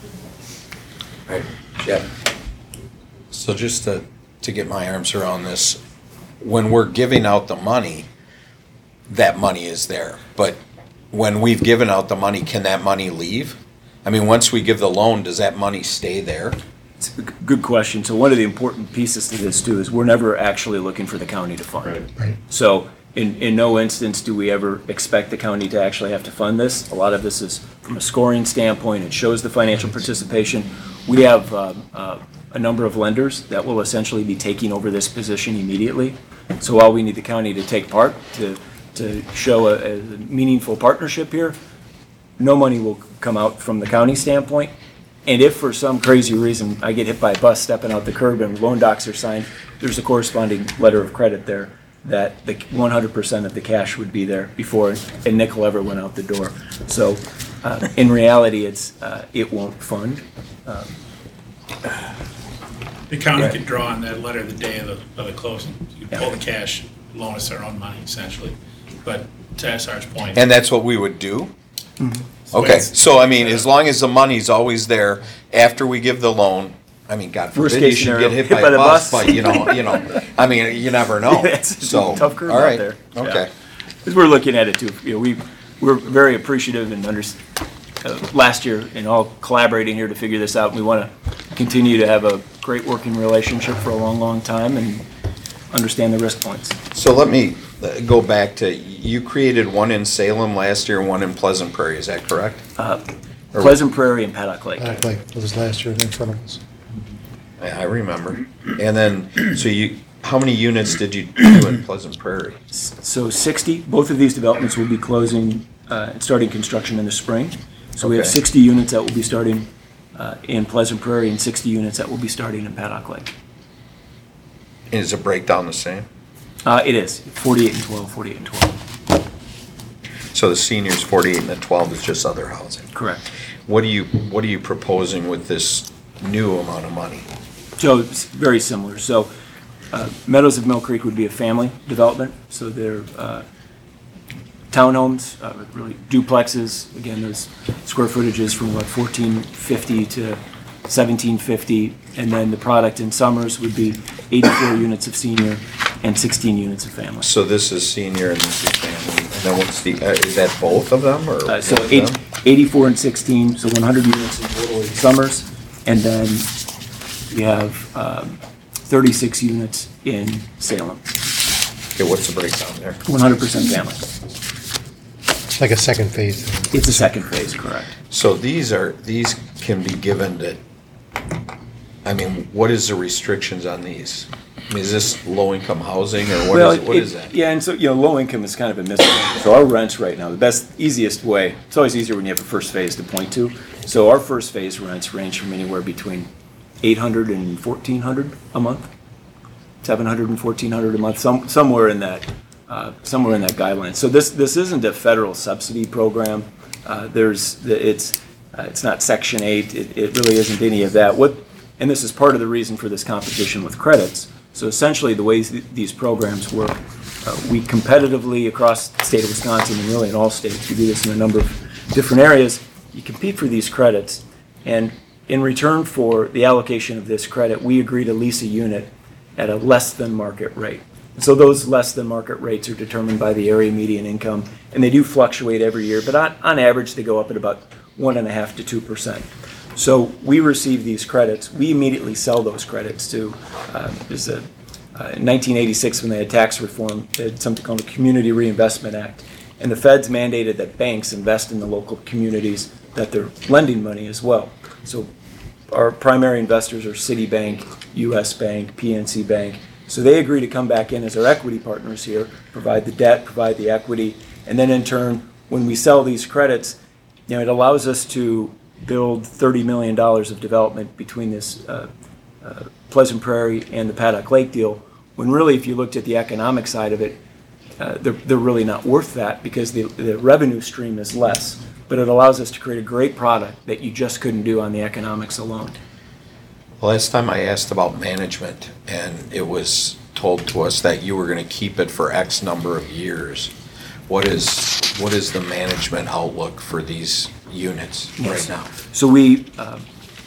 All right, Jeff? So just to, to get my arms around this, when we're giving out the money, that money is there. But when we've given out the money, can that money leave? I mean, once we give the loan, does that money stay there? It's a good question. So one of the important pieces to this too is we're never actually looking for the county to fund it. Right. So in, in no instance do we ever expect the county to actually have to fund this. A lot of this is from a scoring standpoint. It shows the financial participation. We have um, uh, a number of lenders that will essentially be taking over this position immediately. So while we need the county to take part, to, to show a, a meaningful partnership here, no money will come out from the county standpoint. And if for some crazy reason I get hit by a bus stepping out the curb and loan docs are signed, there's a corresponding letter of credit there that the one hundred percent of the cash would be there before a nickel ever went out the door. So uh, in reality, it's uh, it won't fund. Um, The county Right. could draw on that letter the day of the, of the closing. You pull the cash, loan us their own money essentially. But to S R's point. And that's what we would do? So Okay, it's- so I mean, as long as the money's always there after we give the loan, I mean, God Worst forbid you case should scenario, get hit by a the bus, bus. but you know, you know, I mean, you never know. It's a So, tough curve all out right, there. okay. Because we're looking at it too, you know, we, we're very appreciative and under, uh, last year and all collaborating here to figure this out. We want to continue to have a great working relationship for a long, long time and understand the risk points. So let me uh, go back to, you created one in Salem last year and one in Pleasant Prairie, is that correct? Uh, Pleasant Prairie and Paddock Lake. Act like it was last year in front of us. I I remember. And then, so you, how many units did you do in Pleasant Prairie? So sixty, both of these developments will be closing, uh, and starting construction in the spring. So we have Okay. sixty units that will be starting uh, in Pleasant Prairie and sixty units that will be starting in Paddock Lake. Is the breakdown the same? Uh, It is, forty-eight and twelve, forty-eight and twelve. So the seniors forty-eight and the twelve is just other housing? Correct. What are you, what are you proposing with this new amount of money? So it's very similar. So uh, Meadows of Mill Creek would be a family development. So they're uh, townhomes, uh, really duplexes. Again, those square footages from what fourteen fifty to seventeen fifty, and then the product in Summers would be eighty-four units of senior and sixteen units of family. So this is senior and this is family. And then what's the, uh, is that both of them or? Uh, so one of eight, them? eighty-four and sixteen, so one hundred units in total in Summers, and then we have um, thirty-six units in Salem. Okay, what's the breakdown there? one hundred percent family. It's like a second phase. It's a second phase, correct. So these are, these can be given to, I mean, what is the restrictions on these? I mean, is this low-income housing or what Well, is, it- what it- is that? Yeah, and so, you know, low income is kind of a misnomer. So our rents right now, the best, easiest way, it's always easier when you have a first phase to point to. So our first phase rents range from anywhere between eight hundred and fourteen hundred a month, seven hundred and fourteen hundred a month, some, somewhere in that, uh, somewhere in that guideline. So this, this isn't a federal subsidy program. Uh, there's, the- it's, uh, it's not Section eight. It, it really isn't any of that. What, and this is part of the reason for this competition with credits. So essentially, the ways th- these programs work, uh, we competitively across the state of Wisconsin and really in all states, we do this in a number of different areas. You compete for these credits, and in return for the allocation of this credit, we agree to lease a unit at a less than market rate. And so those less than market rates are determined by the area median income, and they do fluctuate every year, but on, on average, they go up at about one and a half to two percent. So we receive these credits. We immediately sell those credits to, uh, there's a, uh, in nineteen eighty-six when they had tax reform, they had something called the Community Reinvestment Act. And the feds mandated that banks invest in the local communities that they're lending money as well. So our primary investors are Citibank, U S Bank, P N C Bank. So they agree to come back in as our equity partners here, provide the debt, provide the equity, and then in turn, when we sell these credits, you know, it allows us to build thirty million dollars of development between this uh, uh, Pleasant Prairie and the Paddock Lake deal, when really, if you looked at the economic side of it, uh, they're, they're really not worth that because the, the revenue stream is less. But it allows us to create a great product that you just couldn't do on the economics alone. Last time I asked about management, and it was told to us that you were gonna keep it for X number of years. What is, what is the management outlook for these units right now? So we, uh,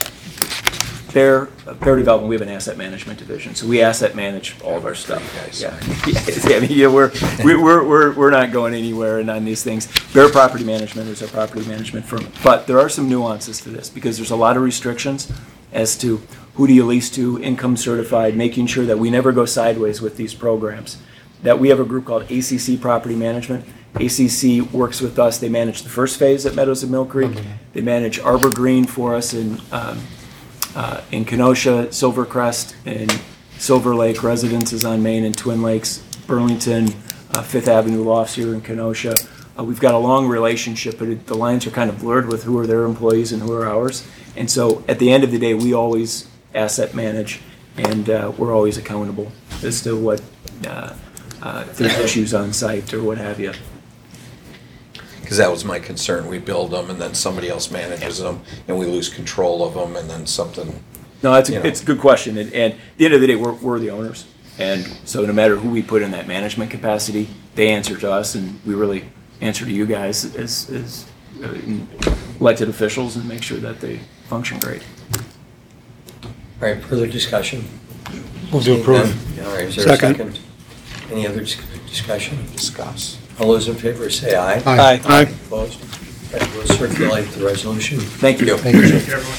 Bear, uh, Bear Development, we have an asset management division, so we asset manage all of our stuff. Yeah, yeah, I mean, yeah, we're, we- we're, we're, we're not going anywhere and on these things. Bear Property Management is our property management firm. But there are some nuances to this, because there's a lot of restrictions as to who do you lease to, income certified, making sure that we never go sideways with these programs. That we have a group called A C C Property Management. A C C works with us. They manage the first phase at Meadows of Mill Creek. They manage Arbor Green for us in um, uh, in Kenosha, Silvercrest, and Silver Lake Residences on Main and Twin Lakes, Burlington, uh, Fifth Avenue Lofts here in Kenosha. Uh, we've got a long relationship, but it, the lines are kind of blurred with who are their employees and who are ours. And so at the end of the day, we always asset manage, and uh, we're always accountable as to what, uh, uh, if there's issues on site or what have you. Because that was my concern. We build them and then somebody else manages them and we lose control of them and then something. No, it's you a, know. it's a good question. And, and at the end of the day, we're, we're the owners. And so no matter who we put in that management capacity, they answer to us, and we really answer to you guys as, as uh, elected officials and make sure that they function great. All right, further discussion? Move to approve. All right, is there a Second. second? Any other dis- discussion? Discuss. All those in favor say aye. Aye. Aye. Opposed? All right, we'll circulate the resolution. Thank you. Thank you. Thank you, everyone.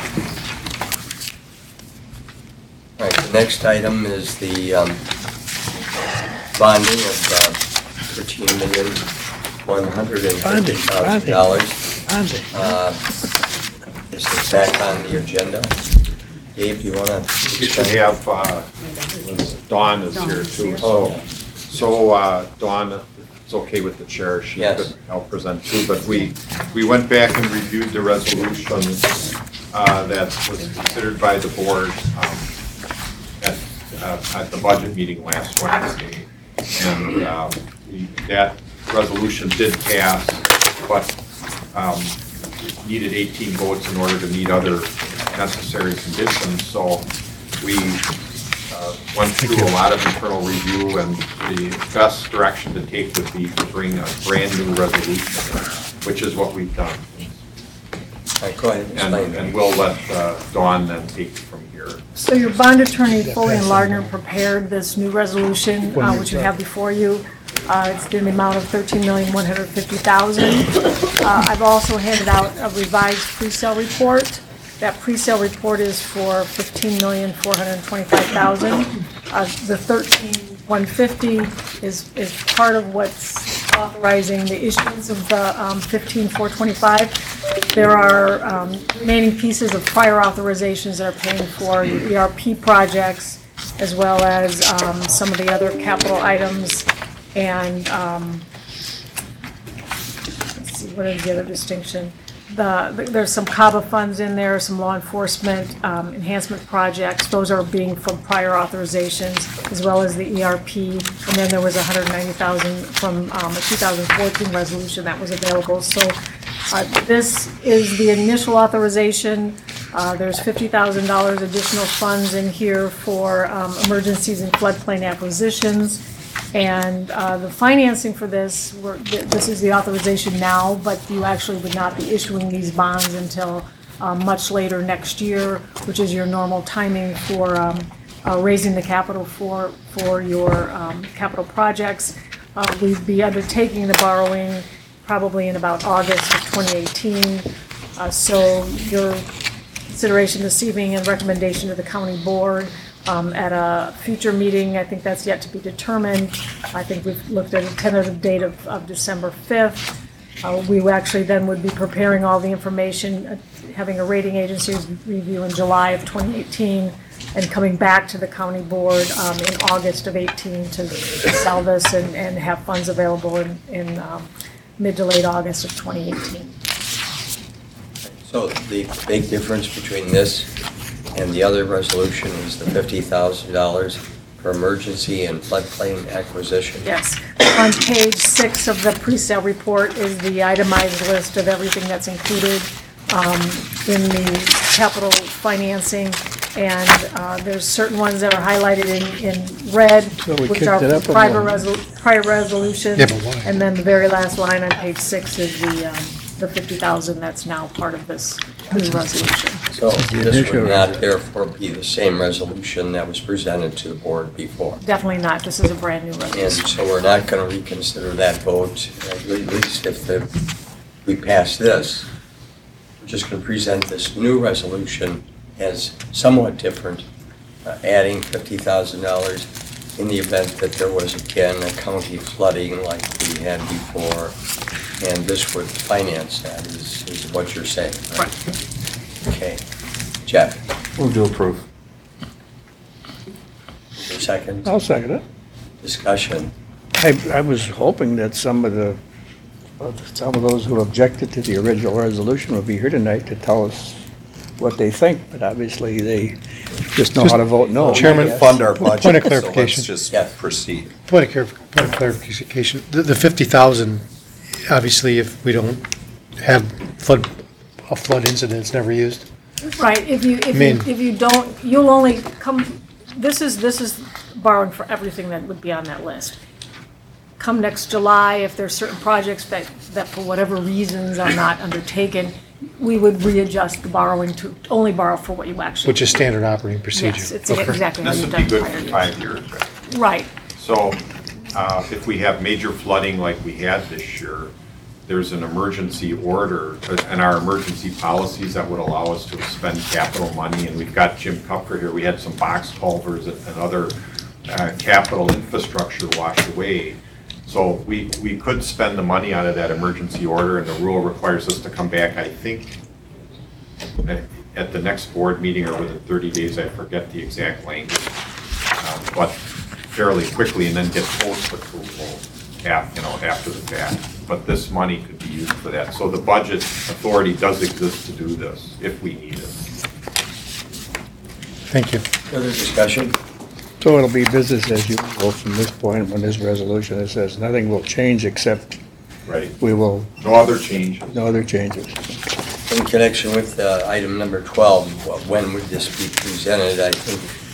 All right, the next item is the um, bonding of uh, thirteen million, one hundred fifty thousand dollars. Uh, This is back on the agenda. Gabe, do you want to? You should have, uh, Dawn is here too, so, so uh, Dawn, it's okay with the chair, she Yes. could help present too, but we, we went back and reviewed the resolution uh, that was considered by the board um, at, uh, at the budget meeting last Wednesday. And uh, we- that resolution did pass, but um, needed eighteen votes in order to meet other necessary conditions. So we uh, went through a lot of internal review, and the best direction to take would be to bring a brand-new resolution, which is what we've done. All right, go ahead and And, explain. and we'll let uh, Dawn then take it from here. So your bond attorney, Foley and Lardner, prepared this new resolution, uh, which you have before you. Uh, It's in the amount of thirteen million, one hundred fifty thousand. Uh, I've also handed out a revised pre-sale report. That pre-sale report is for fifteen million, four hundred twenty-five thousand. Uh, The thirteen, one fifty is, is part of what's authorizing the issuance of the um, fifteen, four twenty-five. There are um, remaining pieces of prior authorizations that are paying for E R P projects, as well as um, some of the other capital items. And, um, let's see, what is the other distinction? The, there's some C A B A funds in there, some law enforcement um, enhancement projects. Those are being from prior authorizations, as well as the E R P. And then there was one hundred ninety thousand from um, a two thousand fourteen resolution that was available. So uh, this is the initial authorization. Uh, There's fifty thousand dollars additional funds in here for um, emergencies and floodplain acquisitions. And uh, the financing for this, we're- th- this is the authorization now, but you actually would not be issuing these bonds until um, much later next year, which is your normal timing for um, uh, raising the capital for, for your um, capital projects. Uh, We'd be undertaking the borrowing probably in about August of twenty eighteen. Uh, So your consideration this evening and recommendation to the county board Um, at a future meeting, I think that's yet to be determined. I think we've looked at a tentative date of, of December fifth. Uh, we actually then would be preparing all the information, uh, having a rating agency review in July of twenty eighteen, and coming back to the county board um, in August of eighteen to sell this and, and have funds available in, in um, mid to late August of twenty eighteen. So the big difference between this and the other resolution is the fifty thousand dollars for emergency and floodplain acquisition? Yes. On page six of the pre-sale report is the itemized list of everything that's included um, in the capital financing. And uh, there's certain ones that are highlighted in, in red, So we which kicked are it up for a private little. resol- prior resolutions. Yeah, but why? And then the very last line on page six is the, um, the fifty thousand that's now part of this new resolution. So this would not therefore be the same resolution that was presented to the board before? Definitely not. This is a brand new And resolution. so we're not going to reconsider that vote, at least if the, we pass this. We're just going to present this new resolution as somewhat different, uh, adding fifty thousand dollars in the event that there was again a county flooding like we had before, and this would finance that, is, is what you're saying, right? Okay. Jeff, Move to approve. your second I'll second it. discussion. I, I was hoping that some of the, some of those who objected to the original resolution would be here tonight to tell us what they think, but obviously they just know how to vote no. Chairman, I guess. Fund our Point of budget, so clarification. let's just Yes. proceed. Point of clar- point of clarification, the, the fifty thousand, obviously, if we don't have flood, a flood incident, it's never used. Right, if you, if you, mean- if you don't, you'll only come, this is, this is borrowing for everything that would be on that list. Come next July, if there's certain projects that, that for whatever reasons are not undertaken, we would readjust the borrowing to only borrow for what you actually. Which is standard operating procedure. Yes, it's Okay. exactly how This you've would be done good prior for years. five years, right? Right, So uh, if we have major flooding like we had this year, there's an emergency order and our emergency policies that would allow us to expend capital money. And we've got Jim Kupfer here. We had some box culverts and other uh, capital infrastructure washed away. So we, we could spend the money out of that emergency order, and the rule requires us to come back, I think, at- at the next board meeting or within thirty days, I forget the exact language. Um, But fairly quickly, and then get post-approval af, you know, after the fact. But this money could be used for that. So the budget authority does exist to do this, if we need it. Thank you. Further discussion? So it'll be business as usual from this point when this resolution, it says nothing will change except Right? we will, No other changes. no other changes. In connection with uh, item number twelve, wh- when would this be presented? I think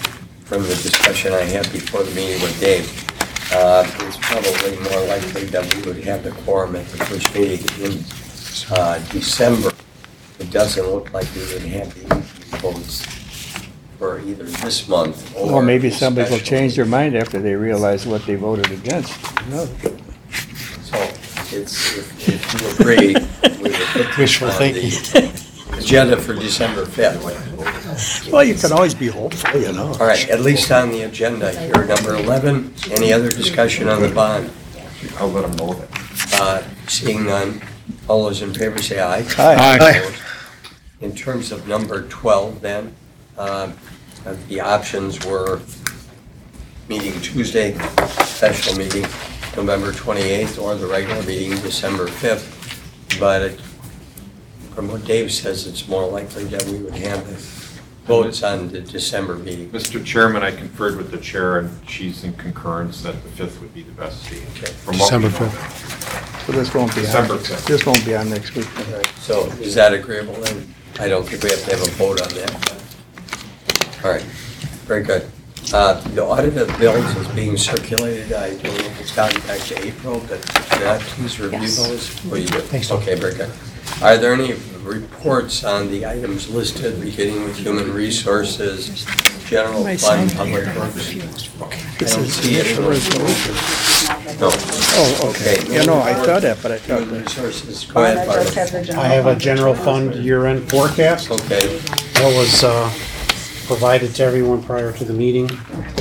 from the discussion I had before the meeting with Dave, uh, it's probably more likely that we would have the quorum at the first meeting in uh, December. It doesn't look like we would have the votes for either this month or. Or maybe the somebody will special change their meeting. mind after they realize what they voted against. No. So it's, if if you agree, we would put this Wishful on thinking. the agenda for December fifth. Well, you can always be hopeful, you know. All right, at least on the agenda here, number eleven, any other discussion on the bond? I'll let them know that. Uh, Seeing none, all those in favor say aye. Aye. Opposed? In terms of number twelve then, um, uh, the options were meeting Tuesday, special meeting November twenty-eighth, or the regular meeting December fifth. But it- from what Dave says, it's more likely that we would have the votes on the December meeting. Mister Chairman, I conferred with the chair, and she's in concurrence that the fifth would be the best date. Okay. From what we December know. fifth. So this won't be on. December fifth. This won't be on next week. All right, so is that agreeable then? I don't think we have to have a vote on that. All right, very good. Uh, The audit of bills is being circulated. I don't know if it's gotten back to April, but can I please review Yes. those? Will you do? Thanks, Tom. Okay, very good. Are there any reports on the items listed, beginning with human resources, general fund, public works? I don't see any. No. Oh, okay. You know, I thought that, but I thought Human that. resources, go ahead, Barbara. I have a general fund year-end forecast Okay, that was uh, provided to everyone prior to the meeting.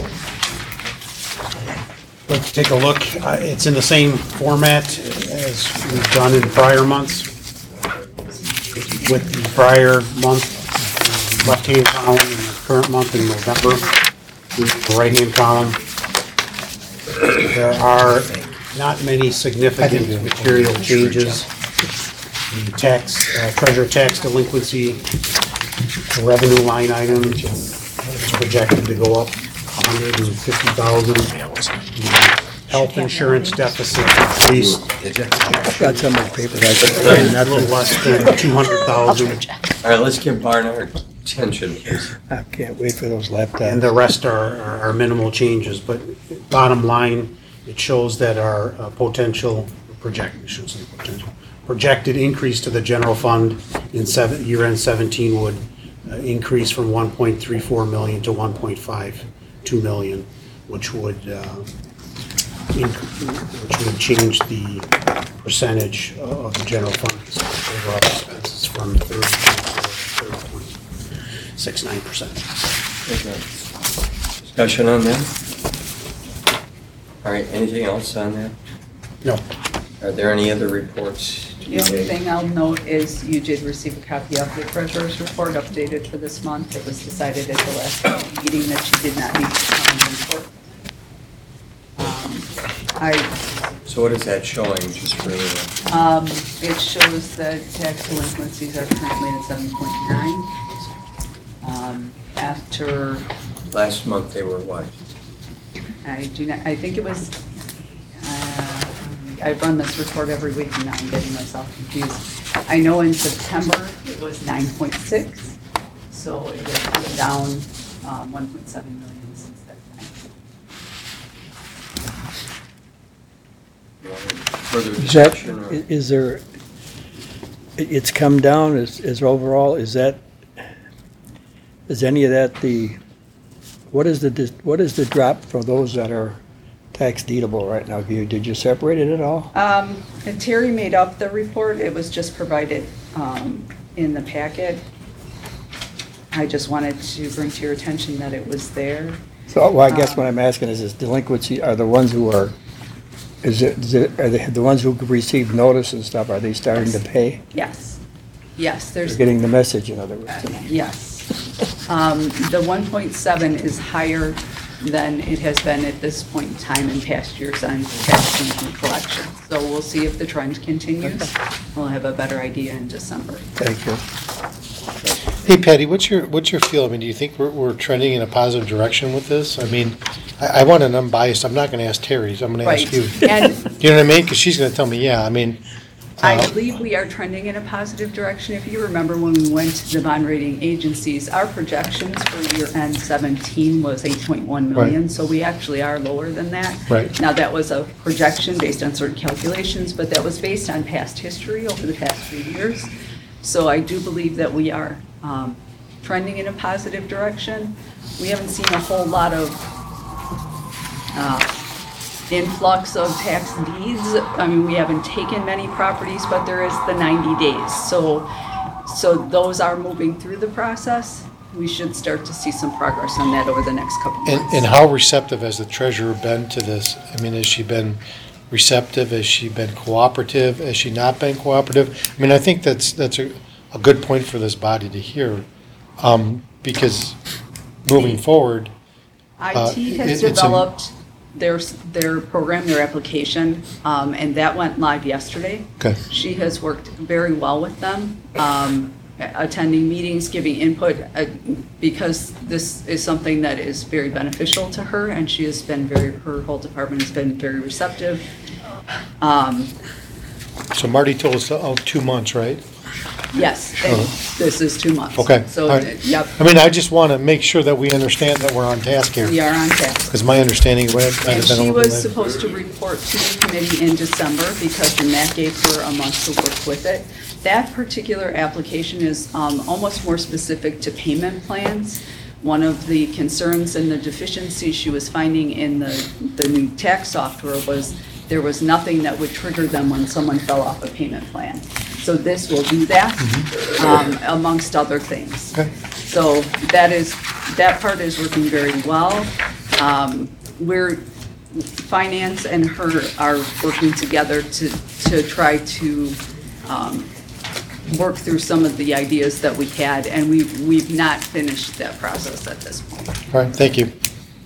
Let's take a look. Uh, It's in the same format as we've done in prior months. With the prior month, uh, left-hand column, and the current month in November, the right-hand column. There are not many significant material changes. The tax, uh, treasurer tax delinquency, the revenue line item is projected to go up one hundred fifty thousand. Health insurance deficit increased I've got some of the papers. I could a find little nothing. less than two hundred thousand. all right, let's give Barnard attention, please. I can't wait for those And laptops. the rest are, are are minimal changes, but bottom line, it shows that our uh, potential, project, I shouldn't say potential, projected increase to the general fund in seven, year-end seventeen would uh, increase from one point three four million to one point five two million, which would, uh, inc- which would change the percentage of the general fund overall expenses from thirty to thirty point six nine percent. Discussion on that? All right, anything else on that? No. Are there any other reports? to be The only made? thing I'll note is you did receive a copy of the treasurer's report updated for this month. It was decided at the last meeting that you did not need to come and report. Um, I, So what is that showing, just for, the- um, it shows that tax delinquencies are currently at seven point nine. Um, after, last month they were what? I do not, I think it was, uh, I run this report every week and now I'm getting myself confused. I know in September it was nine point six, so it was down, um, one point seven million since that time. Further Is that, discussion? or- is there, it- it's come down as, as overall, is that, is any of that the, what is the, dis- what is the drop for those that are tax deedable right now? Have you, did you separate it at all? Um, and Terry made up the report, it was just provided, um, in the packet. I just wanted to bring to your attention that it was there. So, well, I guess what I'm asking is, is delinquency, are the ones who are, is it, is it, are they, the ones who receive notice and stuff, are they starting to pay? Yes, yes, They're there's. getting the message, in other words. Yes. Um, The one point seven is higher than it has been at this point in time in past years on tax delinquent collection. So we'll see if the trend continues. We'll have a better idea in December. Thank you. Hey Patty, what's your, what's your feel? I mean, do you think we're, we're trending in a positive direction with this? I mean, I, I want an unbiased, I'm not gonna ask Terry's, I'm gonna ask Right. you. And You know what I mean? Because she's gonna tell me, yeah, I mean, I believe we are trending in a positive direction. If you remember when we went to the bond rating agencies, our projections for year end seventeen was eight point one million, Right. so we actually are lower than that. Right. Now, that was a projection based on certain calculations, but that was based on past history over the past few years. So I do believe that we are um, trending in a positive direction. We haven't seen a whole lot of uh, influx of tax deeds. I mean, we haven't taken many properties, but there is the ninety days. So, so those are moving through the process. We should start to see some progress on that over the next couple And, months. and how receptive has the treasurer been to this? I mean, has she been receptive? Has she been cooperative? Has she not been cooperative? I mean, I think that's, that's a, a good point for this body to hear, um, because moving forward. uh, I T has it- it's a- developed their, their program, their application, um, and that went live yesterday. Okay. She has worked very well with them, um, attending meetings, giving input, uh, because this is something that is very beneficial to her, and she has been very, her whole department has been very receptive. Um, So Marty told us, oh, two months, right? Yes, and this is two months. Okay. So, all right. yep, I mean, I just want to make sure that we understand that we're on task here. we are on task. Because my understanding might might And have been a she little bit. was supposed to report to the committee in December because the Matt gave her a month to work with it. That particular application is um, almost more specific to payment plans. One of the concerns and the deficiencies she was finding in the, the new tax software was there was nothing that would trigger them when someone fell off a payment plan. So this will do that, um, amongst other things. Okay. So that is, that part is working very well. Um, We're, finance and her are working together to, to try to um, work through some of the ideas that we had, and we, we've not finished that process at this point. All right, thank you.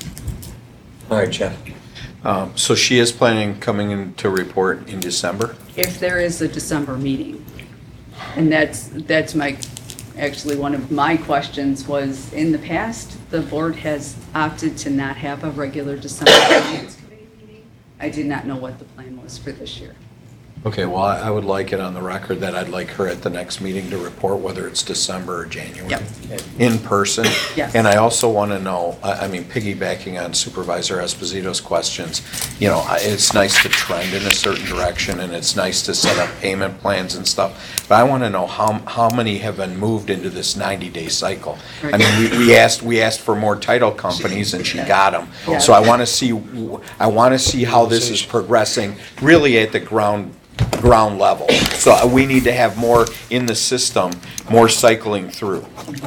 All right, Jeff. Um, So she is planning coming in to report in December? If there is a December meeting. And that's, that's my, actually, one of my questions was, in the past, the board has opted to not have a regular December finance committee meeting. I did not know what the plan was for this year. Okay, well, I I would like it on the record that I'd like her at the next meeting to report whether it's December or January. Yep. In person. Yes. And I also want to know, I I mean, piggybacking on Supervisor Esposito's questions, you know, I- it's nice to trend in a certain direction, and it's nice to set up payment plans and stuff, but I want to know how, how many have been moved into this ninety-day cycle? I mean, we, we asked, we asked for more title companies, and she got them. Yeah. So I want to see, I want to see how this is progressing, really at the ground, ground level. So we need to have more in the system, more cycling through.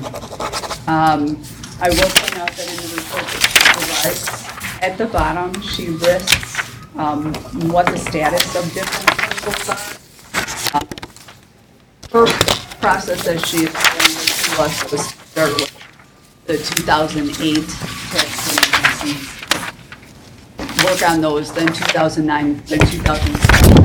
Um, I will point out that in the report that she provides, at the bottom, she lists um, what the status of different parcels are. Um, Her process, as she explained it to us, was start with the two thousand eight tax delinquencies, work on those, then two thousand nine, then two thousand seven.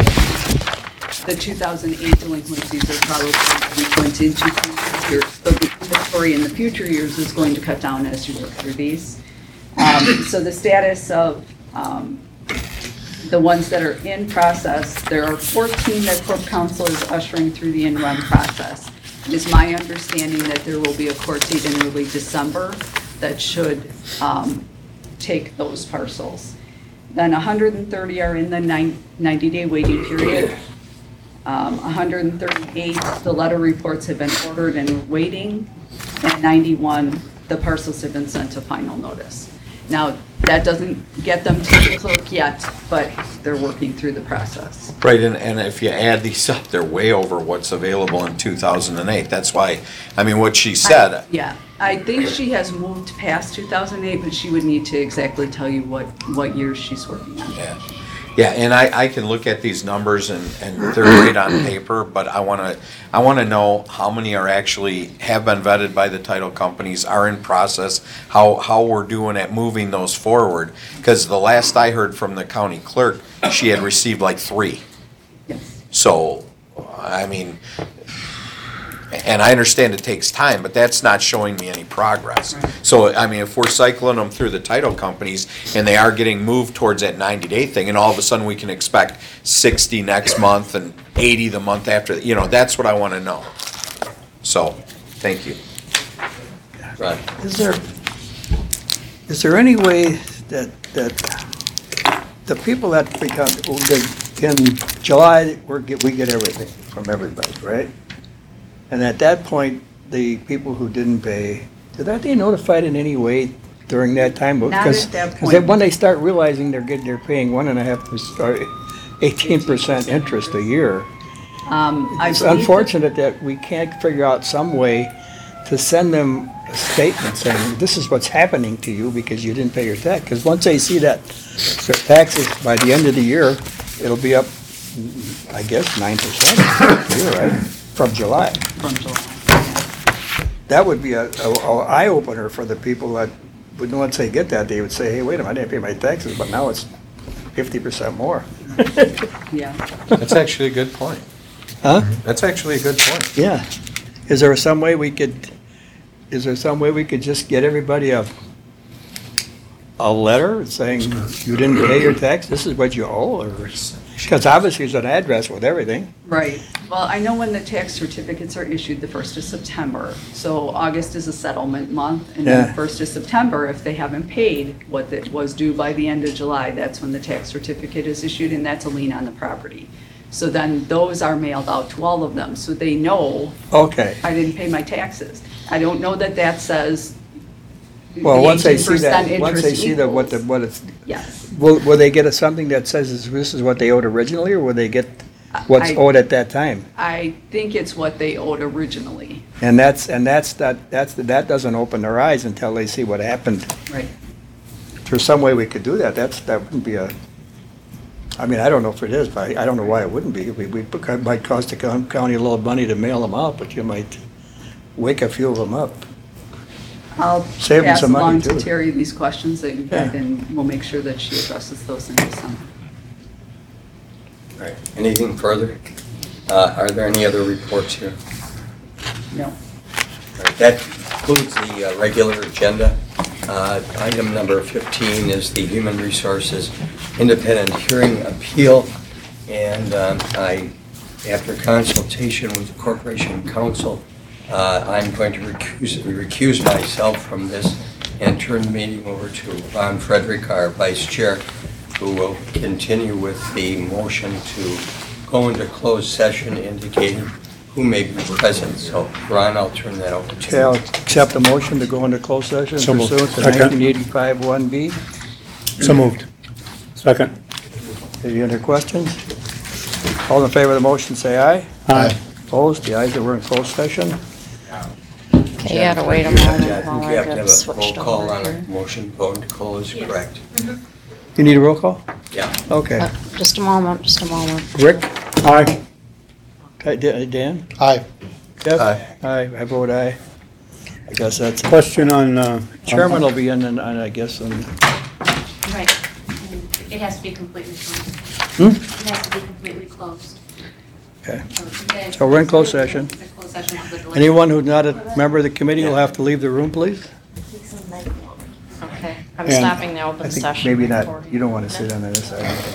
The two thousand eight delinquencies are probably delinquent into future years. So the inventory in the future years is going to cut down as you work through these. Um, So the status of um, the ones that are in process, there are fourteen that Corp Counsel is ushering through the in-run process. It is my understanding that there will be a court date in early December that should um, take those parcels. Then one hundred thirty are in the ninety-day waiting period. Um, one hundred thirty-eight, the letter reports have been ordered and waiting, and ninety-one, the parcels have been sent to final notice. Now, that doesn't get them to the clerk yet, but they're working through the process. Right, and, and if you add these up, they're way over what's available in two thousand eight. That's why, I mean, what she said, Yeah, I think she has moved past two thousand eight, but she would need to exactly tell you what, what years she's working on. yeah. Yeah, and I, I can look at these numbers and, and they're great on paper, but I wanna, I wanna know how many are actually, have been vetted by the title companies, are in process, how, how we're doing at moving those forward. Because the last I heard from the county clerk, she had received like three. Yes. So, I mean, And I understand it takes time, but that's not showing me any progress. So, I mean, if we're cycling them through the title companies and they are getting moved towards that ninety-day thing, and all of a sudden we can expect sixty next month and eighty the month after, you know, that's what I want to know. So, thank you. Right. Is there, is there any way that, that the people that become, in July, we're, get- we get everything from everybody, right? And at that point, the people who didn't pay, did that they notified in any way during that time? Not Because- at that Because point. when they start realizing they're getting, they're paying one and a half, perc- or eighteen percent interest a year, Um, I it's believe that- unfortunate that we can't figure out some way to send them a statement saying, this is what's happening to you because you didn't pay your tax. Because once they see that their taxes, by the end of the year, it'll be up, I guess, nine percent a year, right, from July. From July. That would be a, a, a eye-opener for the people that, would once they get that, they would say, hey, wait a minute, I didn't pay my taxes, but now it's fifty percent more. Yeah. That's actually a good point. Huh? That's actually a good point. Yeah. Is there some way we could, is there some way we could just get everybody a, a letter saying you didn't pay your tax, this is what you owe, or, because obviously there's an address with everything. Right. Well, I know when the tax certificates are issued the first of September. So August is a settlement month, and then Yeah. the first of September, if they haven't paid what it was due by the end of July, that's when the tax certificate is issued, and that's a lien on the property. So then those are mailed out to all of them, so they know Okay. I didn't pay my taxes. I don't know that that says the Well, once they see eighteen that, percent once they interest see that what the, equals. what it's, Yes. will, will they get a something that says this- this is what they owed originally, or will they get what's I- owed at that time? I think it's what they owed originally. And that's, and that's, that, that's, that doesn't open their eyes until they see what happened. Right. If there's some way we could do that, that's, that wouldn't be a, I mean, I don't know if it is, but I I don't know why it wouldn't be. We, we, it might cost the coun- county a little money to mail them out, but you might wake a few of them up. I'll Save them pass some money, along to too. Terry these questions that you had, Yeah. and we'll make sure that she addresses those in December. All right. Anything further? Uh, Are there any other reports here? No. All right, that concludes the uh, regular agenda. Uh, Item number fifteen is the Human Resources Independent Hearing Appeal. And um, I, after consultation with the Corporation Counsel, uh, I'm going to recuse recuse myself from this and turn the meeting over to Ron Frederick, our Vice Chair, who will continue with the motion to go into closed session indicating who may be present. So, Ron, I'll turn that over to you. Okay, I'll accept the motion to go into closed session So moved. pursuant to Second. nineteen eighty-five one B. So moved. Second. Any other questions? All in favor of the motion, say aye. Aye. Opposed? The ayes are we're in closed session. Okay, you gotta wait a I moment think while you I have to get have a roll switched call over on a here. motion vote to close, correct? You need a roll call? Yeah. Okay. Uh, Just a moment, just a moment. Rick? Aye. Okay, Da- Dan? Aye. Jeff? Aye. Aye, I vote aye. I guess that's it. Question on, uh. Chairman will be in, and I guess, and Right. It has to be completely closed. Hmm? It has to be completely closed. Okay. So So we're in closed session. Closed session of the deliberative. Anyone who's not a member of the committee will have to leave the room, please. Okay, I'm And stopping the I open think session. maybe not, recording. you don't want to sit on this side.